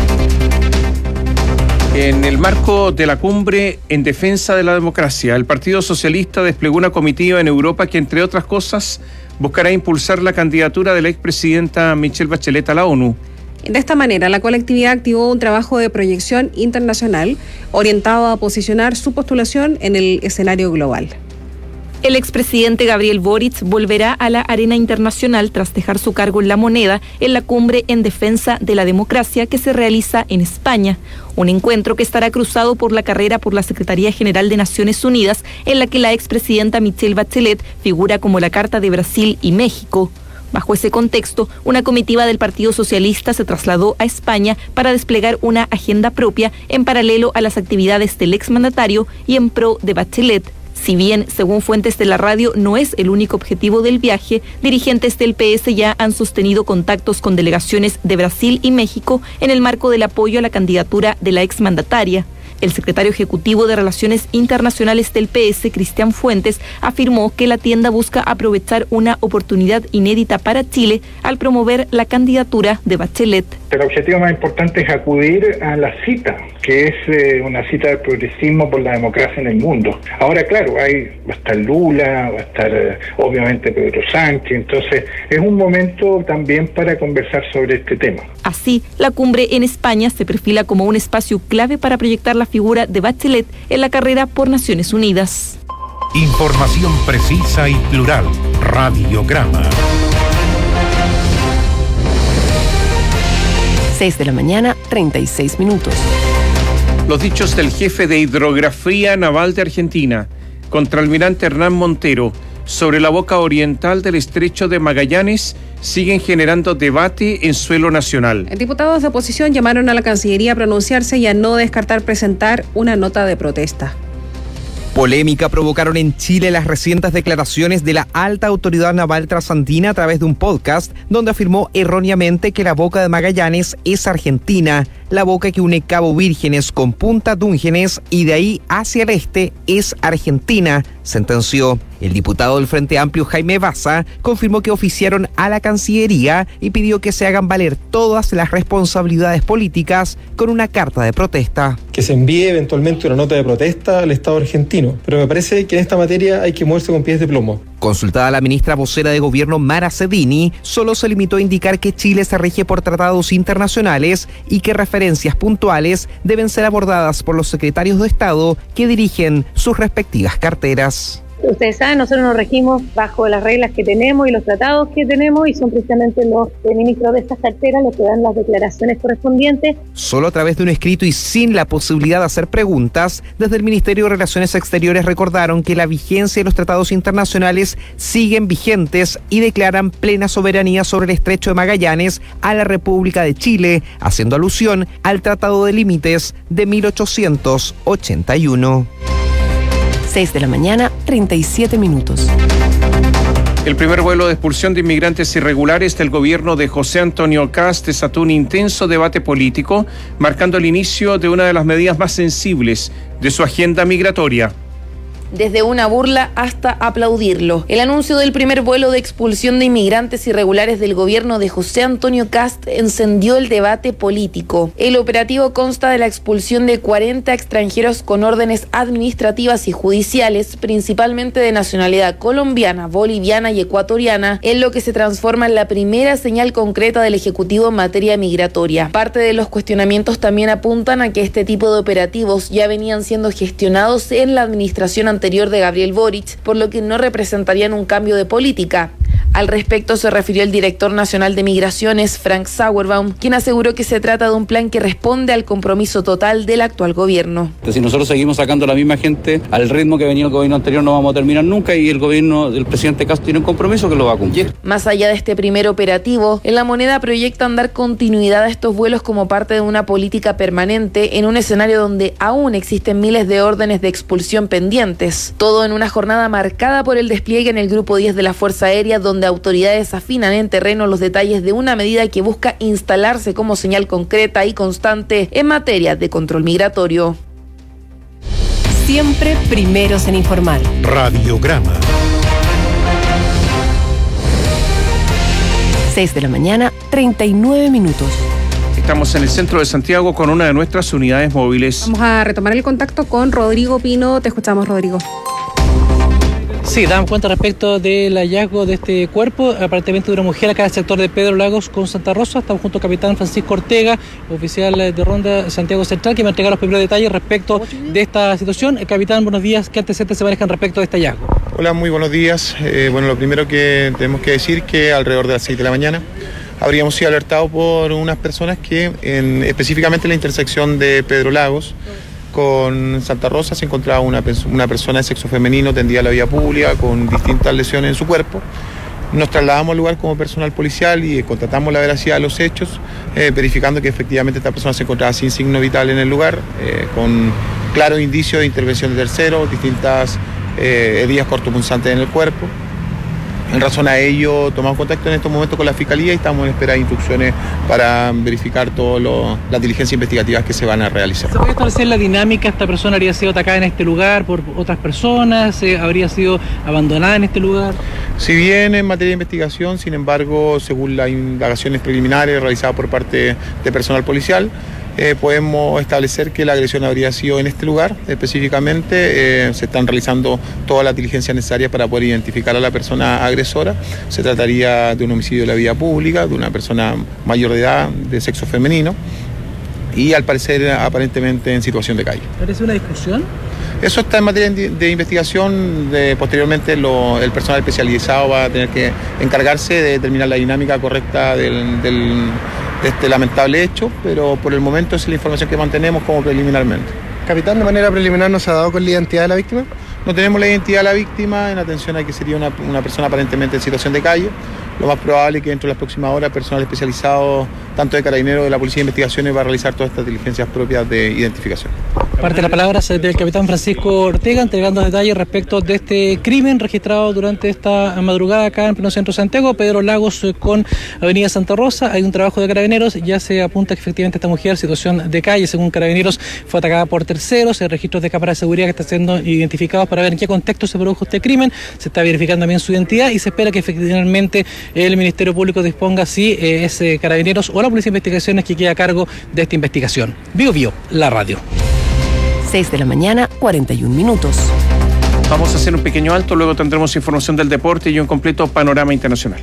Speaker 3: En el marco de la cumbre en defensa de la democracia, el Partido Socialista desplegó una comitiva en Europa que, entre otras cosas, buscará impulsar la candidatura de la expresidenta Michelle Bachelet a la ONU.
Speaker 5: De esta manera, la colectividad activó un trabajo de proyección internacional orientado a posicionar su postulación en el escenario global.
Speaker 13: El expresidente Gabriel Boric volverá a la arena internacional tras dejar su cargo en La Moneda en la cumbre en defensa de la democracia que se realiza en España. Un encuentro que estará cruzado por la carrera por la Secretaría General de Naciones Unidas, en la que la expresidenta Michelle Bachelet figura como la carta de Brasil y México. Bajo ese contexto, una comitiva del Partido Socialista se trasladó a España para desplegar una agenda propia en paralelo a las actividades del exmandatario y en pro de Bachelet. Si bien, según fuentes de la radio, no es el único objetivo del viaje, dirigentes del P S ya han sostenido contactos con delegaciones de Brasil y México en el marco del apoyo a la candidatura de la exmandataria. El secretario ejecutivo de Relaciones Internacionales del P S, Cristian Fuentes, afirmó que la tienda busca aprovechar una oportunidad inédita para Chile al promover la candidatura de Bachelet.
Speaker 2: El objetivo más importante es acudir a la cita, que es eh, una cita de progresismo por la democracia en el mundo. Ahora, claro, hay, va a estar Lula, va a estar eh, obviamente Pedro Sánchez, entonces es un momento también para conversar sobre este tema.
Speaker 13: Así, la cumbre en España se perfila como un espacio clave para proyectar la figura de Bachelet en la carrera por Naciones Unidas.
Speaker 19: Información precisa y plural. Radiograma.
Speaker 1: seis de la mañana, treinta y seis minutos.
Speaker 3: Los dichos del jefe de Hidrografía Naval de Argentina, contraalmirante Hernán Montero, sobre la boca oriental del estrecho de Magallanes siguen generando debate en suelo nacional.
Speaker 5: Diputados de oposición llamaron a la Cancillería a pronunciarse y a no descartar presentar una nota de protesta.
Speaker 4: Polémica provocaron en Chile las recientes declaraciones de la alta autoridad naval trasandina a través de un podcast donde afirmó erróneamente que la boca de Magallanes es argentina, la boca que une Cabo Vírgenes con Punta Túngenes y de ahí hacia el este es Argentina, sentenció. El diputado del Frente Amplio Jaime Baza confirmó que oficiaron a la Cancillería y pidió que se hagan valer todas las responsabilidades políticas con una carta de protesta.
Speaker 8: Que se envíe eventualmente una nota de protesta al Estado argentino, pero me parece que en esta materia hay que moverse con pies de plomo.
Speaker 4: Consultada la ministra vocera de Gobierno Mara Cedini, solo se limitó a indicar que Chile se rige por tratados internacionales y que referencias puntuales deben ser abordadas por los secretarios de Estado que dirigen sus respectivas carteras.
Speaker 9: Ustedes saben, nosotros nos regimos bajo las reglas que tenemos y los tratados que tenemos y son precisamente los ministros de estas carteras los que dan las declaraciones correspondientes.
Speaker 4: Solo a través de un escrito y sin la posibilidad de hacer preguntas, desde el Ministerio de Relaciones Exteriores recordaron que la vigencia de los tratados internacionales siguen vigentes y declaran plena soberanía sobre el estrecho de Magallanes a la República de Chile, haciendo alusión al Tratado de Límites de mil ochocientos ochenta y uno.
Speaker 1: seis de la mañana, treinta y siete minutos.
Speaker 3: El primer vuelo de expulsión de inmigrantes irregulares del gobierno de José Antonio Kast desató un intenso debate político, marcando el inicio de una de las medidas más sensibles de su agenda migratoria.
Speaker 20: Desde una burla hasta aplaudirlo. El anuncio del primer vuelo de expulsión de inmigrantes irregulares del gobierno de José Antonio Kast encendió el debate político. El operativo consta de la expulsión de cuarenta extranjeros con órdenes administrativas y judiciales, principalmente de nacionalidad colombiana, boliviana y ecuatoriana, en lo que se transforma en la primera señal concreta del Ejecutivo en materia migratoria. Parte de los cuestionamientos también apuntan a que este tipo de operativos ya venían siendo gestionados en la administración anterior de Gabriel Boric, por lo que no representarían un cambio de política. Al respecto se refirió el director nacional de Migraciones, Frank Sauerbaum, quien aseguró que se trata de un plan que responde al compromiso total del actual gobierno.
Speaker 21: Si nosotros seguimos sacando a la misma gente al ritmo que venía el gobierno anterior, no vamos a terminar nunca, y el gobierno del presidente Kast tiene un compromiso que lo va a cumplir.
Speaker 20: Más allá de este primer operativo, en La Moneda proyectan dar continuidad a estos vuelos como parte de una política permanente en un escenario donde aún existen miles de órdenes de expulsión pendientes. Todo en una jornada marcada por el despliegue en el Grupo diez de la Fuerza Aérea, donde autoridades afinan en terreno los detalles de una medida que busca instalarse como señal concreta y constante en materia de control migratorio.
Speaker 1: Siempre primeros en informar.
Speaker 19: Radiograma.
Speaker 1: seis de la mañana, treinta y nueve minutos.
Speaker 3: Estamos en el centro de Santiago con una de nuestras unidades móviles.
Speaker 5: Vamos a retomar el contacto con Rodrigo Pino. Te escuchamos, Rodrigo.
Speaker 27: Sí, damos cuenta respecto del hallazgo de este cuerpo, aparentemente de una mujer acá en el sector de Pedro Lagos con Santa Rosa. Estamos junto al capitán Francisco Ortega, oficial de Ronda Santiago Central, que me entrega los primeros detalles respecto de esta situación. Eh, capitán, buenos días. ¿Qué antecedentes se manejan respecto de este hallazgo?
Speaker 10: Hola, muy buenos días. Eh, bueno, lo primero que tenemos que decir que alrededor de las seis de la mañana habríamos sido alertados por unas personas que en, específicamente en la intersección de Pedro Lagos con Santa Rosa se encontraba una, una persona de sexo femenino tendida a la vía pública con distintas lesiones en su cuerpo. Nos trasladamos al lugar como personal policial y constatamos la veracidad de los hechos, eh, verificando que efectivamente esta persona se encontraba sin signo vital en el lugar, eh, con claros indicios de intervención de terceros, distintas eh, heridas cortopunzantes en el cuerpo. En razón a ello, tomamos contacto en estos momentos con la Fiscalía y estamos en espera de instrucciones para verificar todas las diligencias investigativas que se van a realizar.
Speaker 27: ¿Se puede establecer la dinámica? ¿Esta persona habría sido atacada en este lugar por otras personas? ¿Habría sido abandonada en este lugar?
Speaker 10: Si bien en materia de investigación, sin embargo, según las indagaciones preliminares realizadas por parte de personal policial, Eh, podemos establecer que la agresión habría sido en este lugar específicamente. Eh, se están realizando todas las diligencias necesarias para poder identificar a la persona agresora. Se trataría de un homicidio de la vía pública, de una persona mayor de edad, de sexo femenino, y al parecer aparentemente en situación de calle.
Speaker 27: ¿Parece una discusión?
Speaker 10: Eso está en materia de investigación. De, posteriormente lo, el personal especializado va a tener que encargarse de determinar la dinámica correcta del, del, de este lamentable hecho, pero por el momento es la información que mantenemos como preliminarmente.
Speaker 11: Capitán, ¿de manera preliminar no se ha dado con la identidad de la víctima?
Speaker 10: No tenemos la identidad de la víctima, en atención a que sería una, una persona aparentemente en situación de calle. Lo más probable es que dentro de las próximas horas personal especializado, tanto de Carabineros de la Policía de Investigaciones, va a realizar todas estas diligencias propias de identificación.
Speaker 27: Parte de la palabra del capitán Francisco Ortega, entregando detalles respecto de este crimen registrado durante esta madrugada acá en pleno centro de Santiago, Pedro Lagos con Avenida Santa Rosa. Hay un trabajo de Carabineros, ya se apunta que efectivamente esta mujer, situación de calle, según Carabineros, fue atacada por terceros. Hay registros de cámaras de seguridad que están siendo identificados para ver en qué contexto se produjo este crimen. Se está verificando también su identidad y se espera que efectivamente el Ministerio Público disponga si eh, es eh, Carabineros o la Policía de Investigaciones que queda a cargo de esta investigación. Bio Bio, la radio.
Speaker 1: seis de la mañana, cuarenta y un minutos.
Speaker 3: Vamos a hacer un pequeño alto, luego tendremos información del deporte y un completo panorama internacional.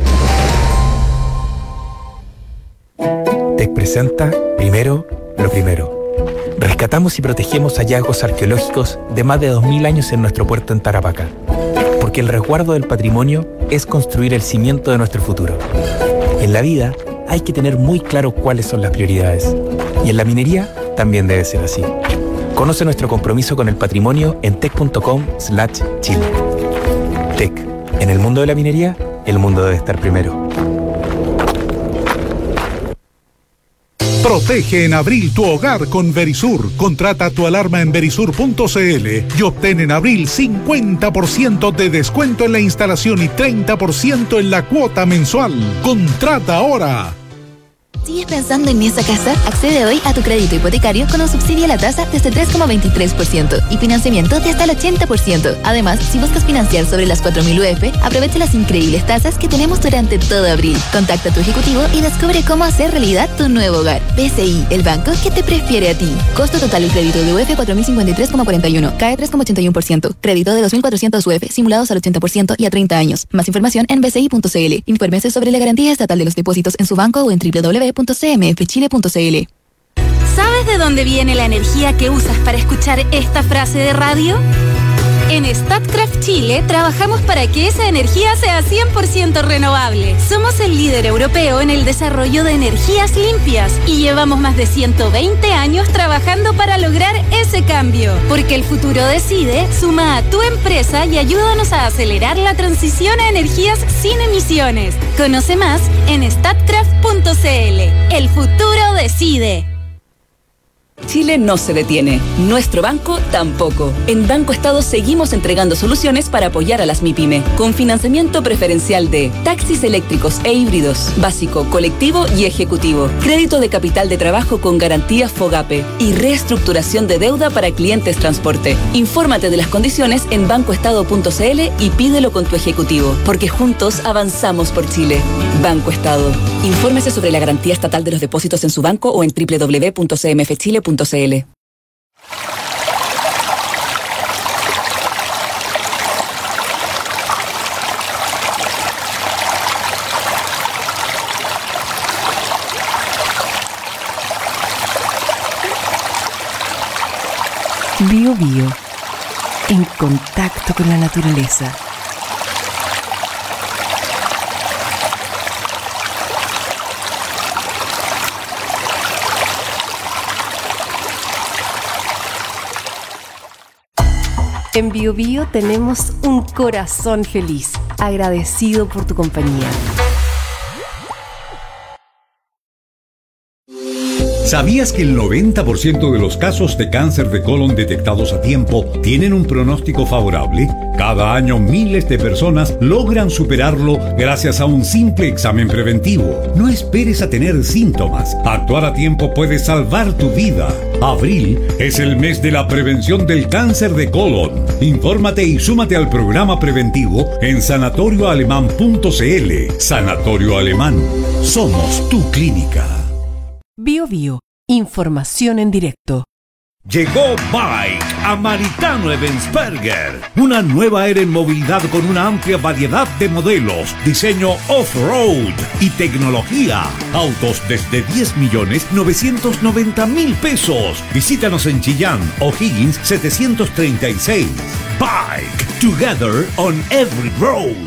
Speaker 12: Tec presenta Primero lo Primero. Rescatamos y protegemos hallazgos arqueológicos de más de dos mil años en nuestro puerto en Tarapacá. Porque el resguardo del patrimonio es construir el cimiento de nuestro futuro. En la vida hay que tener muy claro cuáles son las prioridades. Y en la minería también debe ser así. Conoce nuestro compromiso con el patrimonio en tec punto com slash chile. Tec. En el mundo de la minería, el mundo debe estar primero.
Speaker 22: Protege en abril tu hogar con Verisur. Contrata tu alarma en verisur punto cl y obtén en abril cincuenta por ciento de descuento en la instalación y treinta por ciento en la cuota mensual. Contrata ahora.
Speaker 23: ¿Sigues pensando en esa casa? Accede hoy a tu crédito hipotecario con un subsidio a la tasa desde tres coma veintitrés por ciento y financiamiento de hasta el ochenta por ciento. Además, si buscas financiar sobre las cuatro mil U F, aprovecha las increíbles tasas que tenemos durante todo abril. Contacta a tu ejecutivo y descubre cómo hacer realidad tu nuevo hogar. B C I, el banco que te prefiere a ti. Costo total del crédito de U F cuatro mil cincuenta y tres coma cuarenta y uno, C A E tres coma ochenta y uno por ciento. Crédito de dos mil cuatrocientos U F simulados al ochenta por ciento y a treinta años. Más información en b c i punto c l. Infórmese sobre la garantía estatal de los depósitos en su banco o en w w w punto c m f chile punto c l.
Speaker 24: ¿Sabes de dónde viene la energía que usas para escuchar esta frase de radio? En Statkraft Chile trabajamos para que esa energía sea cien por ciento renovable. Somos el líder europeo en el desarrollo de energías limpias y llevamos más de ciento veinte años trabajando para lograr ese cambio. Porque el futuro decide, suma a tu empresa y ayúdanos a acelerar la transición a energías sin emisiones. Conoce más en statkraft punto c l. El futuro decide.
Speaker 26: Chile no se detiene. Nuestro banco tampoco. En Banco Estado seguimos entregando soluciones para apoyar a las MIPYME, con financiamiento preferencial de taxis eléctricos e híbridos, básico, colectivo y ejecutivo, crédito de capital de trabajo con garantía FOGAPE y reestructuración de deuda para clientes transporte. Infórmate de las condiciones en banco estado punto c l y pídelo con tu ejecutivo, porque juntos avanzamos por Chile. Banco Estado. Infórmese sobre la garantía estatal de los depósitos en su banco o en w w w punto c m f chile punto c l.
Speaker 1: Bio Bio, en contacto con la naturaleza. En Bio Bio tenemos un corazón feliz, agradecido por tu compañía.
Speaker 6: ¿Sabías que el noventa por ciento de los casos de cáncer de colon detectados a tiempo tienen un pronóstico favorable? Cada año miles de personas logran superarlo gracias a un simple examen preventivo. No esperes a tener síntomas. Actuar a tiempo puede salvar tu vida. Abril es el mes de la prevención del cáncer de colon. Infórmate y súmate al programa preventivo en sanatorios alemán punto c l. Sanatorio Alemán. Somos tu clínica.
Speaker 1: Bio Bio, información en directo.
Speaker 6: Llegó Bike a Maritano Ebensperger, una nueva era en movilidad con una amplia variedad de modelos, diseño off-road y tecnología. Autos desde diez millones novecientos noventa mil pesos. Visítanos en Chillán, O'Higgins setecientos treinta y seis. Bike, together on every road.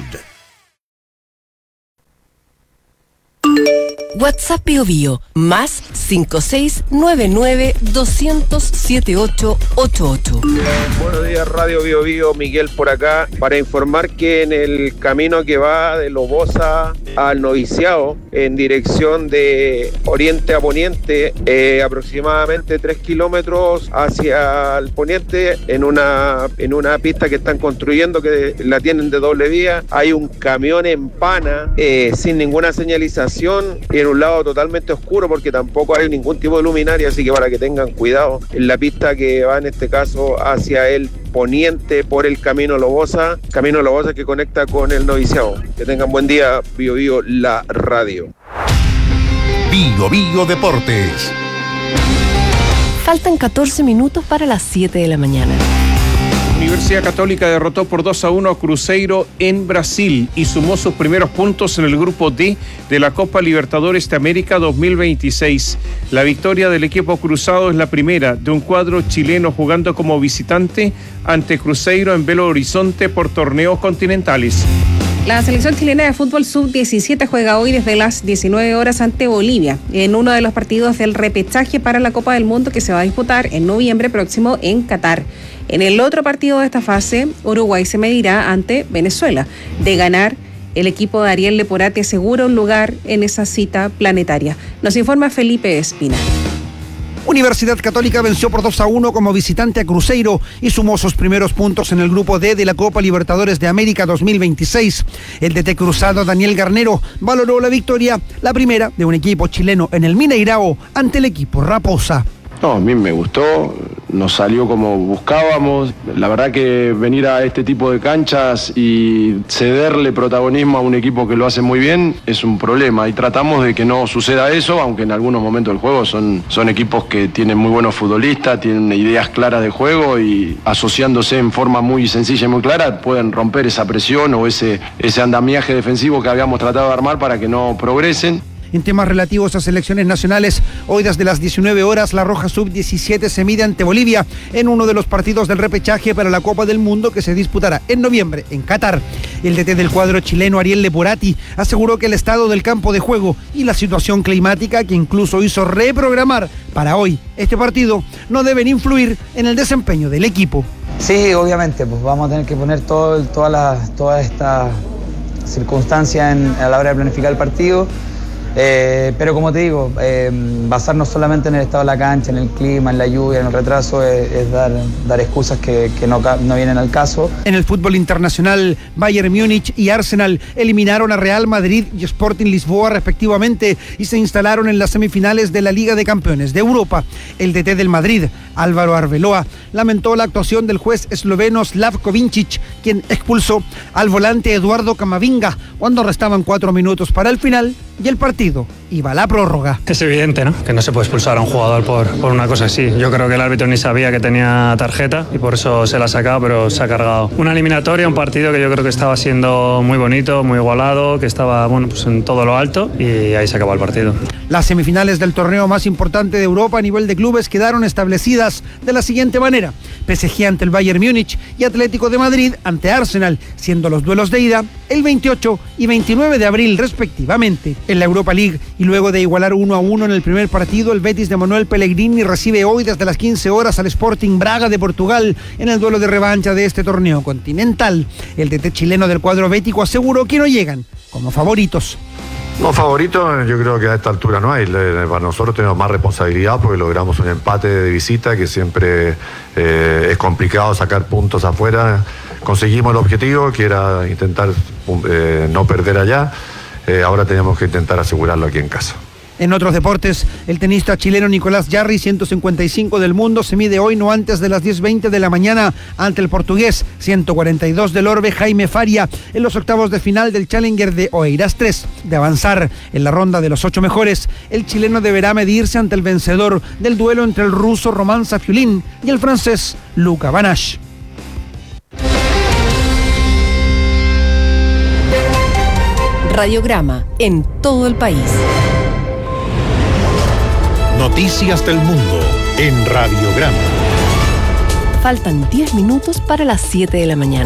Speaker 1: WhatsApp Bio Bio, más cinco seis nueve nueve dos cero cero siete ocho ocho ocho.
Speaker 7: Buenos días, Radio Bio Bio, Miguel por acá, para informar que en el camino que va de Lobosa al Noviciado, en dirección de oriente a poniente, eh, aproximadamente tres kilómetros hacia el poniente, en una, en una pista que están construyendo, que la tienen de doble vía, hay un camión en pana, eh, sin ninguna señalización, y en un lado totalmente oscuro porque tampoco hay ningún tipo de luminaria, así que para que tengan cuidado en la pista que va en este caso hacia el poniente por el Camino Lobosa, Camino Lobosa que conecta con el Noviciado. Que tengan buen día, Bio Bio, la radio.
Speaker 19: Bio Bio Deportes.
Speaker 1: Faltan catorce minutos para las siete de la mañana.
Speaker 3: Universidad Católica derrotó por dos a uno a Cruzeiro en Brasil y sumó sus primeros puntos en el grupo D de la Copa Libertadores de América dos mil veintiséis. La victoria del equipo cruzado es la primera de un cuadro chileno jugando como visitante ante Cruzeiro en Belo Horizonte por torneos continentales.
Speaker 5: La selección chilena de fútbol sub diecisiete juega hoy desde las diecinueve horas ante Bolivia, en uno de los partidos del repechaje para la Copa del Mundo que se va a disputar en noviembre próximo en Qatar. En el otro partido de esta fase, Uruguay se medirá ante Venezuela. De ganar, el equipo de Ariel Leporati asegura un lugar en esa cita planetaria. Nos informa Felipe Espina.
Speaker 14: Universidad Católica venció por dos a uno como visitante a Cruzeiro y sumó sus primeros puntos en el grupo D de la Copa Libertadores de América dos mil veintiséis. El D T cruzado Daniel Garnero valoró la victoria, la primera de un equipo chileno en el Mineirao ante el equipo Raposa.
Speaker 15: No, a mí me gustó, nos salió como buscábamos. La verdad que venir a este tipo de canchas y cederle protagonismo a un equipo que lo hace muy bien es un problema y tratamos de que no suceda eso, aunque en algunos momentos del juego son, son equipos que tienen muy buenos futbolistas, tienen ideas claras de juego y asociándose en forma muy sencilla y muy clara pueden romper esa presión o ese, ese andamiaje defensivo que habíamos tratado de armar para que no progresen.
Speaker 14: En temas relativos a selecciones nacionales, hoy desde las diecinueve horas, la Roja sub diecisiete se mide ante Bolivia en uno de los partidos del repechaje para la Copa del Mundo que se disputará en noviembre en Qatar. El D T del cuadro chileno, Ariel Leporati, aseguró que el estado del campo de juego y la situación climática, que incluso hizo reprogramar para hoy este partido, no deben influir en el desempeño del equipo.
Speaker 16: Sí, obviamente, pues vamos a tener que poner todo, todas las todas estas circunstancias en, a la hora de planificar el partido. Eh, pero como te digo, eh, basarnos solamente en el estado de la cancha, en el clima, en la lluvia, en el retraso, es, es dar, dar excusas que, que no, no vienen al caso.
Speaker 14: En el fútbol internacional, Bayern Múnich y Arsenal eliminaron a Real Madrid y Sporting Lisboa respectivamente y se instalaron en las semifinales de la Liga de Campeones de Europa. El D T del Madrid, Álvaro Arbeloa, lamentó la actuación del juez esloveno Slavko Vincic, quien expulsó al volante Eduardo Camavinga cuando restaban cuatro minutos para el final y el partido partido iba a la prórroga.
Speaker 2: Es evidente, ¿no?, que no se puede expulsar a un jugador por, por una cosa así. Yo creo que el árbitro ni sabía que tenía tarjeta y por eso se la ha sacado, pero se ha cargado. Una eliminatoria, un partido que yo creo que estaba siendo muy bonito, muy igualado, que estaba, bueno, pues en todo lo alto, y ahí se acabó el partido.
Speaker 14: Las semifinales del torneo más importante de Europa a nivel de clubes quedaron establecidas de la siguiente manera: P S G ante el Bayern Múnich y Atlético de Madrid ante Arsenal, siendo los duelos de ida el veintiocho y veintinueve de abril respectivamente. En la Europa League, y luego de igualar uno a uno en el primer partido, el Betis de Manuel Pellegrini recibe hoy desde las quince horas al Sporting Braga de Portugal en el duelo de revancha de este torneo continental. El D T chileno del cuadro bético aseguró que no llegan como favoritos.
Speaker 8: No, favorito yo creo que a esta altura no hay. Para nosotros tenemos más responsabilidad porque logramos un empate de visita, que siempre eh, es complicado sacar puntos afuera. Conseguimos el objetivo, que era intentar eh, no perder allá. Eh, ahora tenemos que intentar asegurarlo aquí en casa.
Speaker 14: En otros deportes, el tenista chileno Nicolás Jarry, ciento cincuenta y cinco del mundo, se mide hoy no antes de las diez veinte de la mañana ante el portugués ciento cuarenta y dos del orbe Jaime Faria en los octavos de final del Challenger de Oeiras tres. De avanzar en la ronda de los ocho mejores, el chileno deberá medirse ante el vencedor del duelo entre el ruso Roman Safiulin y el francés Luca Banache.
Speaker 1: Radiograma en todo el país.
Speaker 19: Noticias del mundo en Radiograma.
Speaker 1: Faltan diez minutos para las siete de la mañana.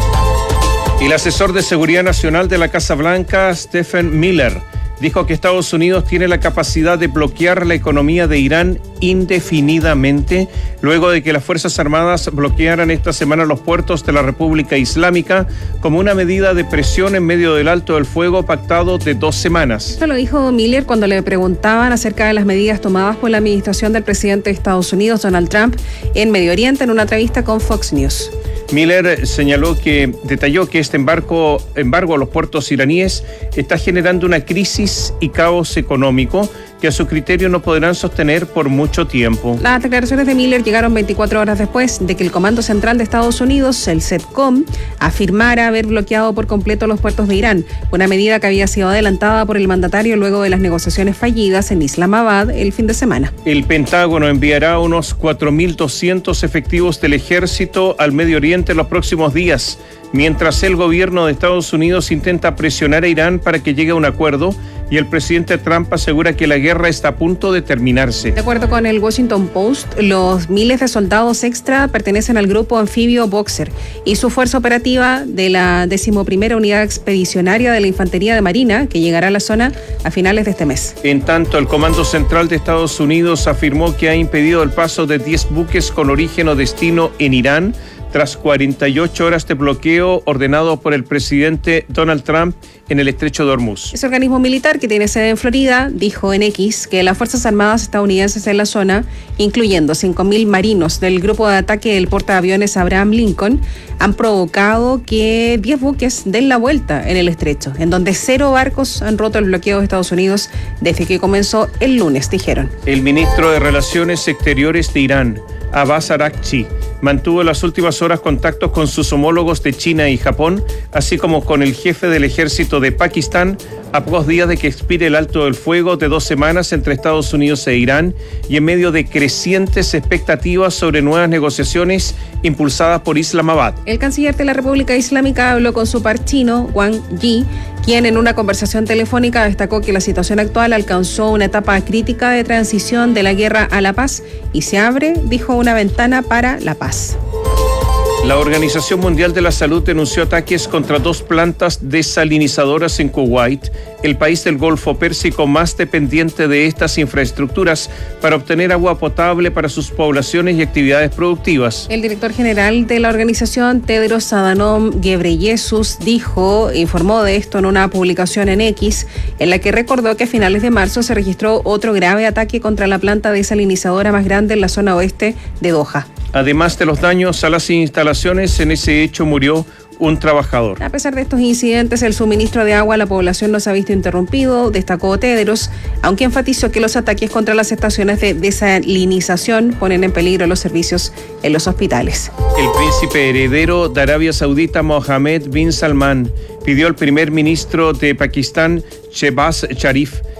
Speaker 3: El asesor de Seguridad Nacional de la Casa Blanca, Stephen Miller, dijo que Estados Unidos tiene la capacidad de bloquear la economía de Irán indefinidamente, luego de que las Fuerzas Armadas bloquearan esta semana los puertos de la República Islámica como una medida de presión en medio del alto del fuego pactado de dos semanas.
Speaker 5: Esto lo dijo Miller cuando le preguntaban acerca de las medidas tomadas por la administración del presidente de Estados Unidos, Donald Trump, en Medio Oriente, en una entrevista con Fox News.
Speaker 3: Miller señaló que, detalló que este embargo, embargo a los puertos iraníes está generando una crisis y caos económico que a su criterio no podrán sostener por mucho tiempo.
Speaker 5: Las declaraciones de Miller llegaron veinticuatro horas después de que el Comando Central de Estados Unidos, el CENTCOM, afirmara haber bloqueado por completo los puertos de Irán, una medida que había sido adelantada por el mandatario luego de las negociaciones fallidas en Islamabad el fin de semana.
Speaker 3: El Pentágono enviará unos cuatro mil doscientos efectivos del ejército al Medio Oriente en los próximos días, mientras el gobierno de Estados Unidos intenta presionar a Irán para que llegue a un acuerdo y el presidente Trump asegura que la guerra está a punto de terminarse.
Speaker 5: De acuerdo con el Washington Post, los miles de soldados extra pertenecen al grupo anfibio Boxer y su fuerza operativa de la decimoprimera Unidad Expedicionaria de la Infantería de Marina, que llegará a la zona a finales de este mes.
Speaker 3: En tanto, el Comando Central de Estados Unidos afirmó que ha impedido el paso de diez buques con origen o destino en Irán tras cuarenta y ocho horas de bloqueo ordenado por el presidente Donald Trump en el estrecho de Hormuz.
Speaker 5: Ese organismo militar, que tiene sede en Florida, dijo en X que las Fuerzas Armadas estadounidenses en la zona, incluyendo cinco mil marinos del grupo de ataque del portaaviones Abraham Lincoln, han provocado que diez buques den la vuelta en el estrecho, en donde cero barcos han roto el bloqueo de Estados Unidos desde que comenzó el lunes, dijeron.
Speaker 3: El ministro de Relaciones Exteriores de Irán, Abbas Araghchi, mantuvo en las últimas horas contactos con sus homólogos de China y Japón, así como con el jefe del ejército de Pakistán, a pocos días de que expire el alto del fuego de dos semanas entre Estados Unidos e Irán y en medio de crecientes expectativas sobre nuevas negociaciones impulsadas por Islamabad.
Speaker 5: El canciller de la República Islámica habló con su par chino, Wang Yi, quien en una conversación telefónica destacó que la situación actual alcanzó una etapa crítica de transición de la guerra a la paz y se abre, dijo, una ventana para la paz.
Speaker 3: La Organización Mundial de la Salud denunció ataques contra dos plantas desalinizadoras en Kuwait, el país del Golfo Pérsico más dependiente de estas infraestructuras para obtener agua potable para sus poblaciones y actividades productivas.
Speaker 5: El director general de la organización, Tedros Adhanom Ghebreyesus, dijo, informó de esto en una publicación en X, en la que recordó que a finales de marzo se registró otro grave ataque contra la planta desalinizadora más grande en la zona oeste de Doha.
Speaker 3: Además de los daños a las instalaciones, en ese hecho murió un trabajador.
Speaker 5: A pesar de estos incidentes, el suministro de agua a la población no se ha visto interrumpido, destacó Tedros, aunque enfatizó que los ataques contra las estaciones de desalinización ponen en peligro los servicios en los hospitales.
Speaker 3: El príncipe heredero de Arabia Saudita, Mohammed bin Salman, pidió al primer ministro de Pakistán, Shehbaz Sharif,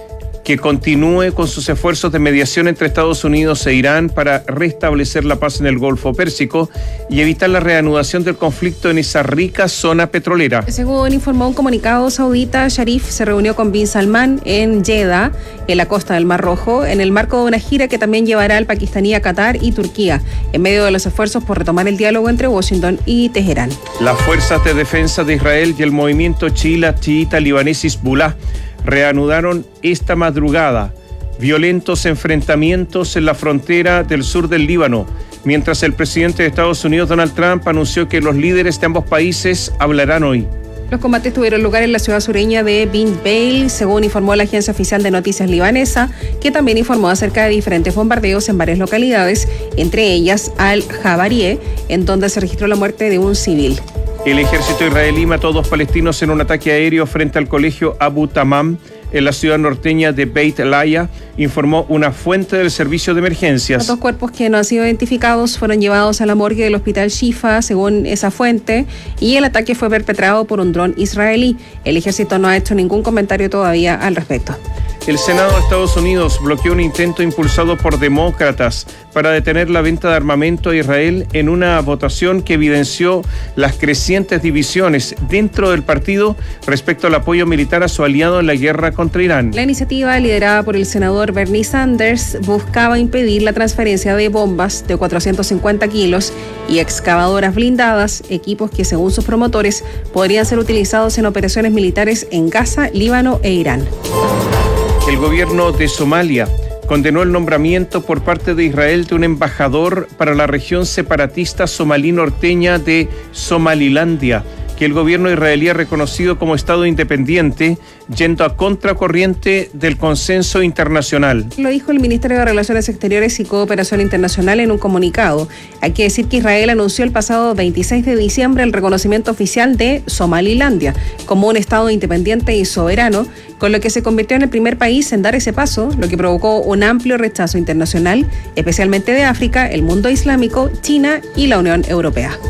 Speaker 3: que continúe con sus esfuerzos de mediación entre Estados Unidos e Irán para restablecer la paz en el Golfo Pérsico y evitar la reanudación del conflicto en esa rica zona petrolera.
Speaker 5: Según informó un comunicado saudita, Sharif se reunió con Bin Salman en Jeddah, en la costa del Mar Rojo, en el marco de una gira que también llevará al pakistaní a Qatar y Turquía, en medio de los esfuerzos por retomar el diálogo entre Washington y Teherán.
Speaker 3: Las fuerzas de defensa de Israel y el movimiento chiita libanés Hezbollah reanudaron esta madrugada violentos enfrentamientos en la frontera del sur del Líbano, mientras el presidente de Estados Unidos, Donald Trump, anunció que los líderes de ambos países hablarán hoy.
Speaker 5: Los combates tuvieron lugar en la ciudad sureña de Bint Bail, según informó la agencia oficial de noticias libanesa, que también informó acerca de diferentes bombardeos en varias localidades, entre ellas Al-Jabarie, en donde se registró la muerte de un civil.
Speaker 3: El ejército israelí mató a dos palestinos en un ataque aéreo frente al colegio Abu Tamam, en la ciudad norteña de Beit Laya, informó una fuente del servicio de emergencias.
Speaker 5: Los dos cuerpos que no han sido identificados fueron llevados a la morgue del hospital Shifa, según esa fuente, y el ataque fue perpetrado por un dron israelí. El ejército no ha hecho ningún comentario todavía al respecto.
Speaker 3: El Senado de Estados Unidos bloqueó un intento impulsado por demócratas para detener la venta de armamento a Israel en una votación que evidenció las crecientes divisiones dentro del partido respecto al apoyo militar a su aliado en la guerra contra Irán.
Speaker 5: La iniciativa, liderada por el senador Bernie Sanders, buscaba impedir la transferencia de bombas de cuatrocientos cincuenta kilos y excavadoras blindadas, equipos que, según sus promotores, podrían ser utilizados en operaciones militares en Gaza, Líbano e Irán.
Speaker 3: El gobierno de Somalia condenó el nombramiento por parte de Israel de un embajador para la región separatista somalí norteña de Somalilandia, que el gobierno israelí ha reconocido como Estado independiente, yendo a contracorriente del consenso internacional.
Speaker 5: Lo dijo el Ministerio de Relaciones Exteriores y Cooperación Internacional en un comunicado. Hay que decir que Israel anunció el pasado veintiséis de diciembre el reconocimiento oficial de Somalilandia como un Estado independiente y soberano, con lo que se convirtió en el primer país en dar ese paso, lo que provocó un amplio rechazo internacional, especialmente de África, el mundo islámico, China y la Unión Europea.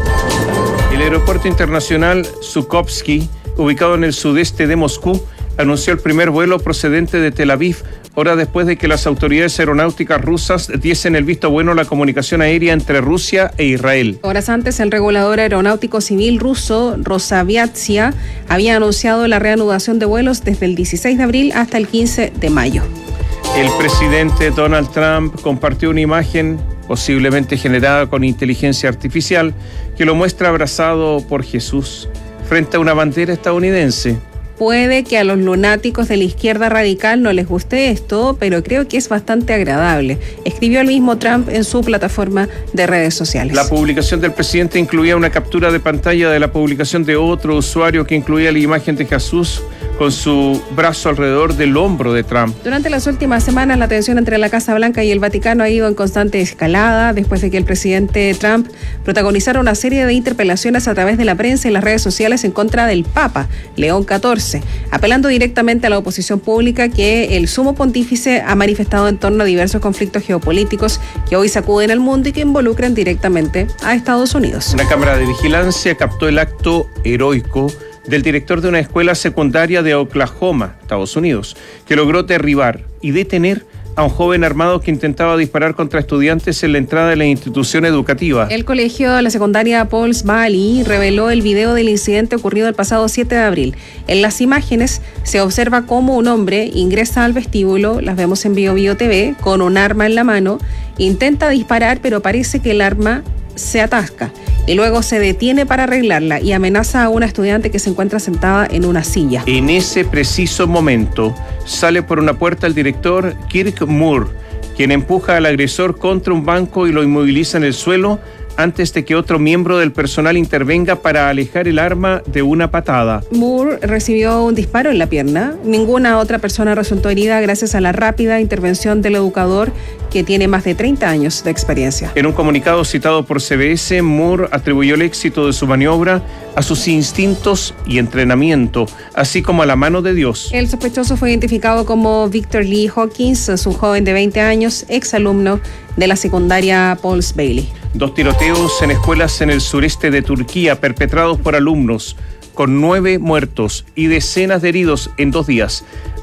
Speaker 3: El aeropuerto internacional Zhukovsky, ubicado en el sudeste de Moscú, anunció el primer vuelo procedente de Tel Aviv, horas después de que las autoridades aeronáuticas rusas diesen el visto bueno a la comunicación aérea entre Rusia e Israel.
Speaker 5: Horas antes, el regulador aeronáutico civil ruso, Rosaviatsia, había anunciado la reanudación de vuelos desde el dieciséis de abril hasta el quince de mayo.
Speaker 3: El presidente Donald Trump compartió una imagen posiblemente generada con inteligencia artificial, que lo muestra abrazado por Jesús frente a una bandera estadounidense.
Speaker 5: Puede que a los lunáticos de la izquierda radical no les guste esto, pero creo que es bastante agradable, escribió el mismo Trump en su plataforma de redes sociales.
Speaker 3: La publicación del presidente incluía una captura de pantalla de la publicación de otro usuario que incluía la imagen de Jesús con su brazo alrededor del hombro de Trump.
Speaker 5: Durante las últimas semanas, la tensión entre la Casa Blanca y el Vaticano ha ido en constante escalada después de que el presidente Trump protagonizara una serie de interpelaciones a través de la prensa y las redes sociales en contra del Papa León catorce, apelando directamente a la oposición pública que el sumo pontífice ha manifestado en torno a diversos conflictos geopolíticos que hoy sacuden al mundo y que involucran directamente a Estados Unidos.
Speaker 3: Una cámara de vigilancia captó el acto heroico del director de una escuela secundaria de Oklahoma, Estados Unidos, que logró derribar y detener a un joven armado que intentaba disparar contra estudiantes en la entrada de la institución educativa.
Speaker 5: El colegio de la secundaria Pauls Valley reveló el video del incidente ocurrido el pasado siete de abril. En las imágenes se observa cómo un hombre ingresa al vestíbulo, las vemos en Bio Bio T V, con un arma en la mano, intenta disparar, pero parece que el arma se atasca y luego se detiene para arreglarla y amenaza a una estudiante que se encuentra sentada en una silla.
Speaker 3: En ese preciso momento sale por una puerta el director Kirk Moore, quien empuja al agresor contra un banco y lo inmoviliza en el suelo antes de que otro miembro del personal intervenga para alejar el arma de una patada.
Speaker 5: Moore recibió un disparo en la pierna. Ninguna otra persona resultó herida gracias a la rápida intervención del educador, que tiene más de treinta años de experiencia.
Speaker 3: En un comunicado citado por C B S, Moore atribuyó el éxito de su maniobra a sus instintos y entrenamiento, así como a la mano de Dios.
Speaker 5: El sospechoso fue identificado como Victor Lee Hawkins, es un joven de veinte años, exalumno de la secundaria Pauls Bailey.
Speaker 3: Dos tiroteos en escuelas en el sureste de Turquía perpetrados por alumnos, con nueve muertos y decenas de heridos en dos días,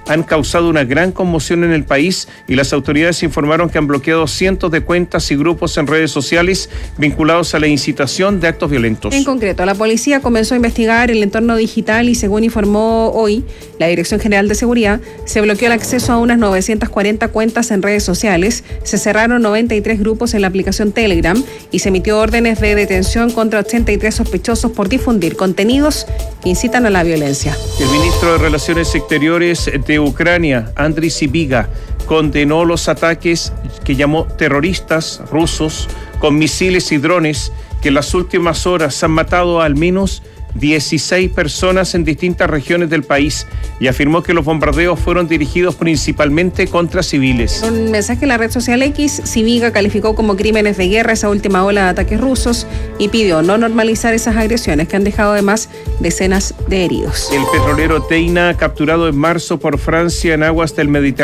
Speaker 3: han causado una gran conmoción en el país y las autoridades informaron que han bloqueado cientos de cuentas y grupos en redes sociales vinculados a la incitación de actos violentos.
Speaker 5: En concreto, la policía comenzó a investigar el entorno digital y, según informó hoy la Dirección General de Seguridad, se bloqueó el acceso a unas novecientas cuarenta cuentas en redes sociales, se cerraron noventa y tres grupos en la aplicación Telegram y se emitió órdenes de detención contra ochenta y tres sospechosos por difundir contenidos que incitan a la violencia.
Speaker 3: El ministro de Relaciones Exteriores de Ucrania, Andriy Sybiga, condenó los ataques que llamó terroristas rusos con misiles y drones que en las últimas horas han matado a al menos dieciséis personas en distintas regiones del país y afirmó que los bombardeos fueron dirigidos principalmente contra civiles.
Speaker 5: En un mensaje en la red social X, Sybiga calificó como crímenes de guerra esa última ola de ataques rusos y pidió no normalizar esas agresiones que han dejado además decenas de heridos.
Speaker 3: El petrolero Teina, capturado en marzo por Francia en aguas del Mediterráneo,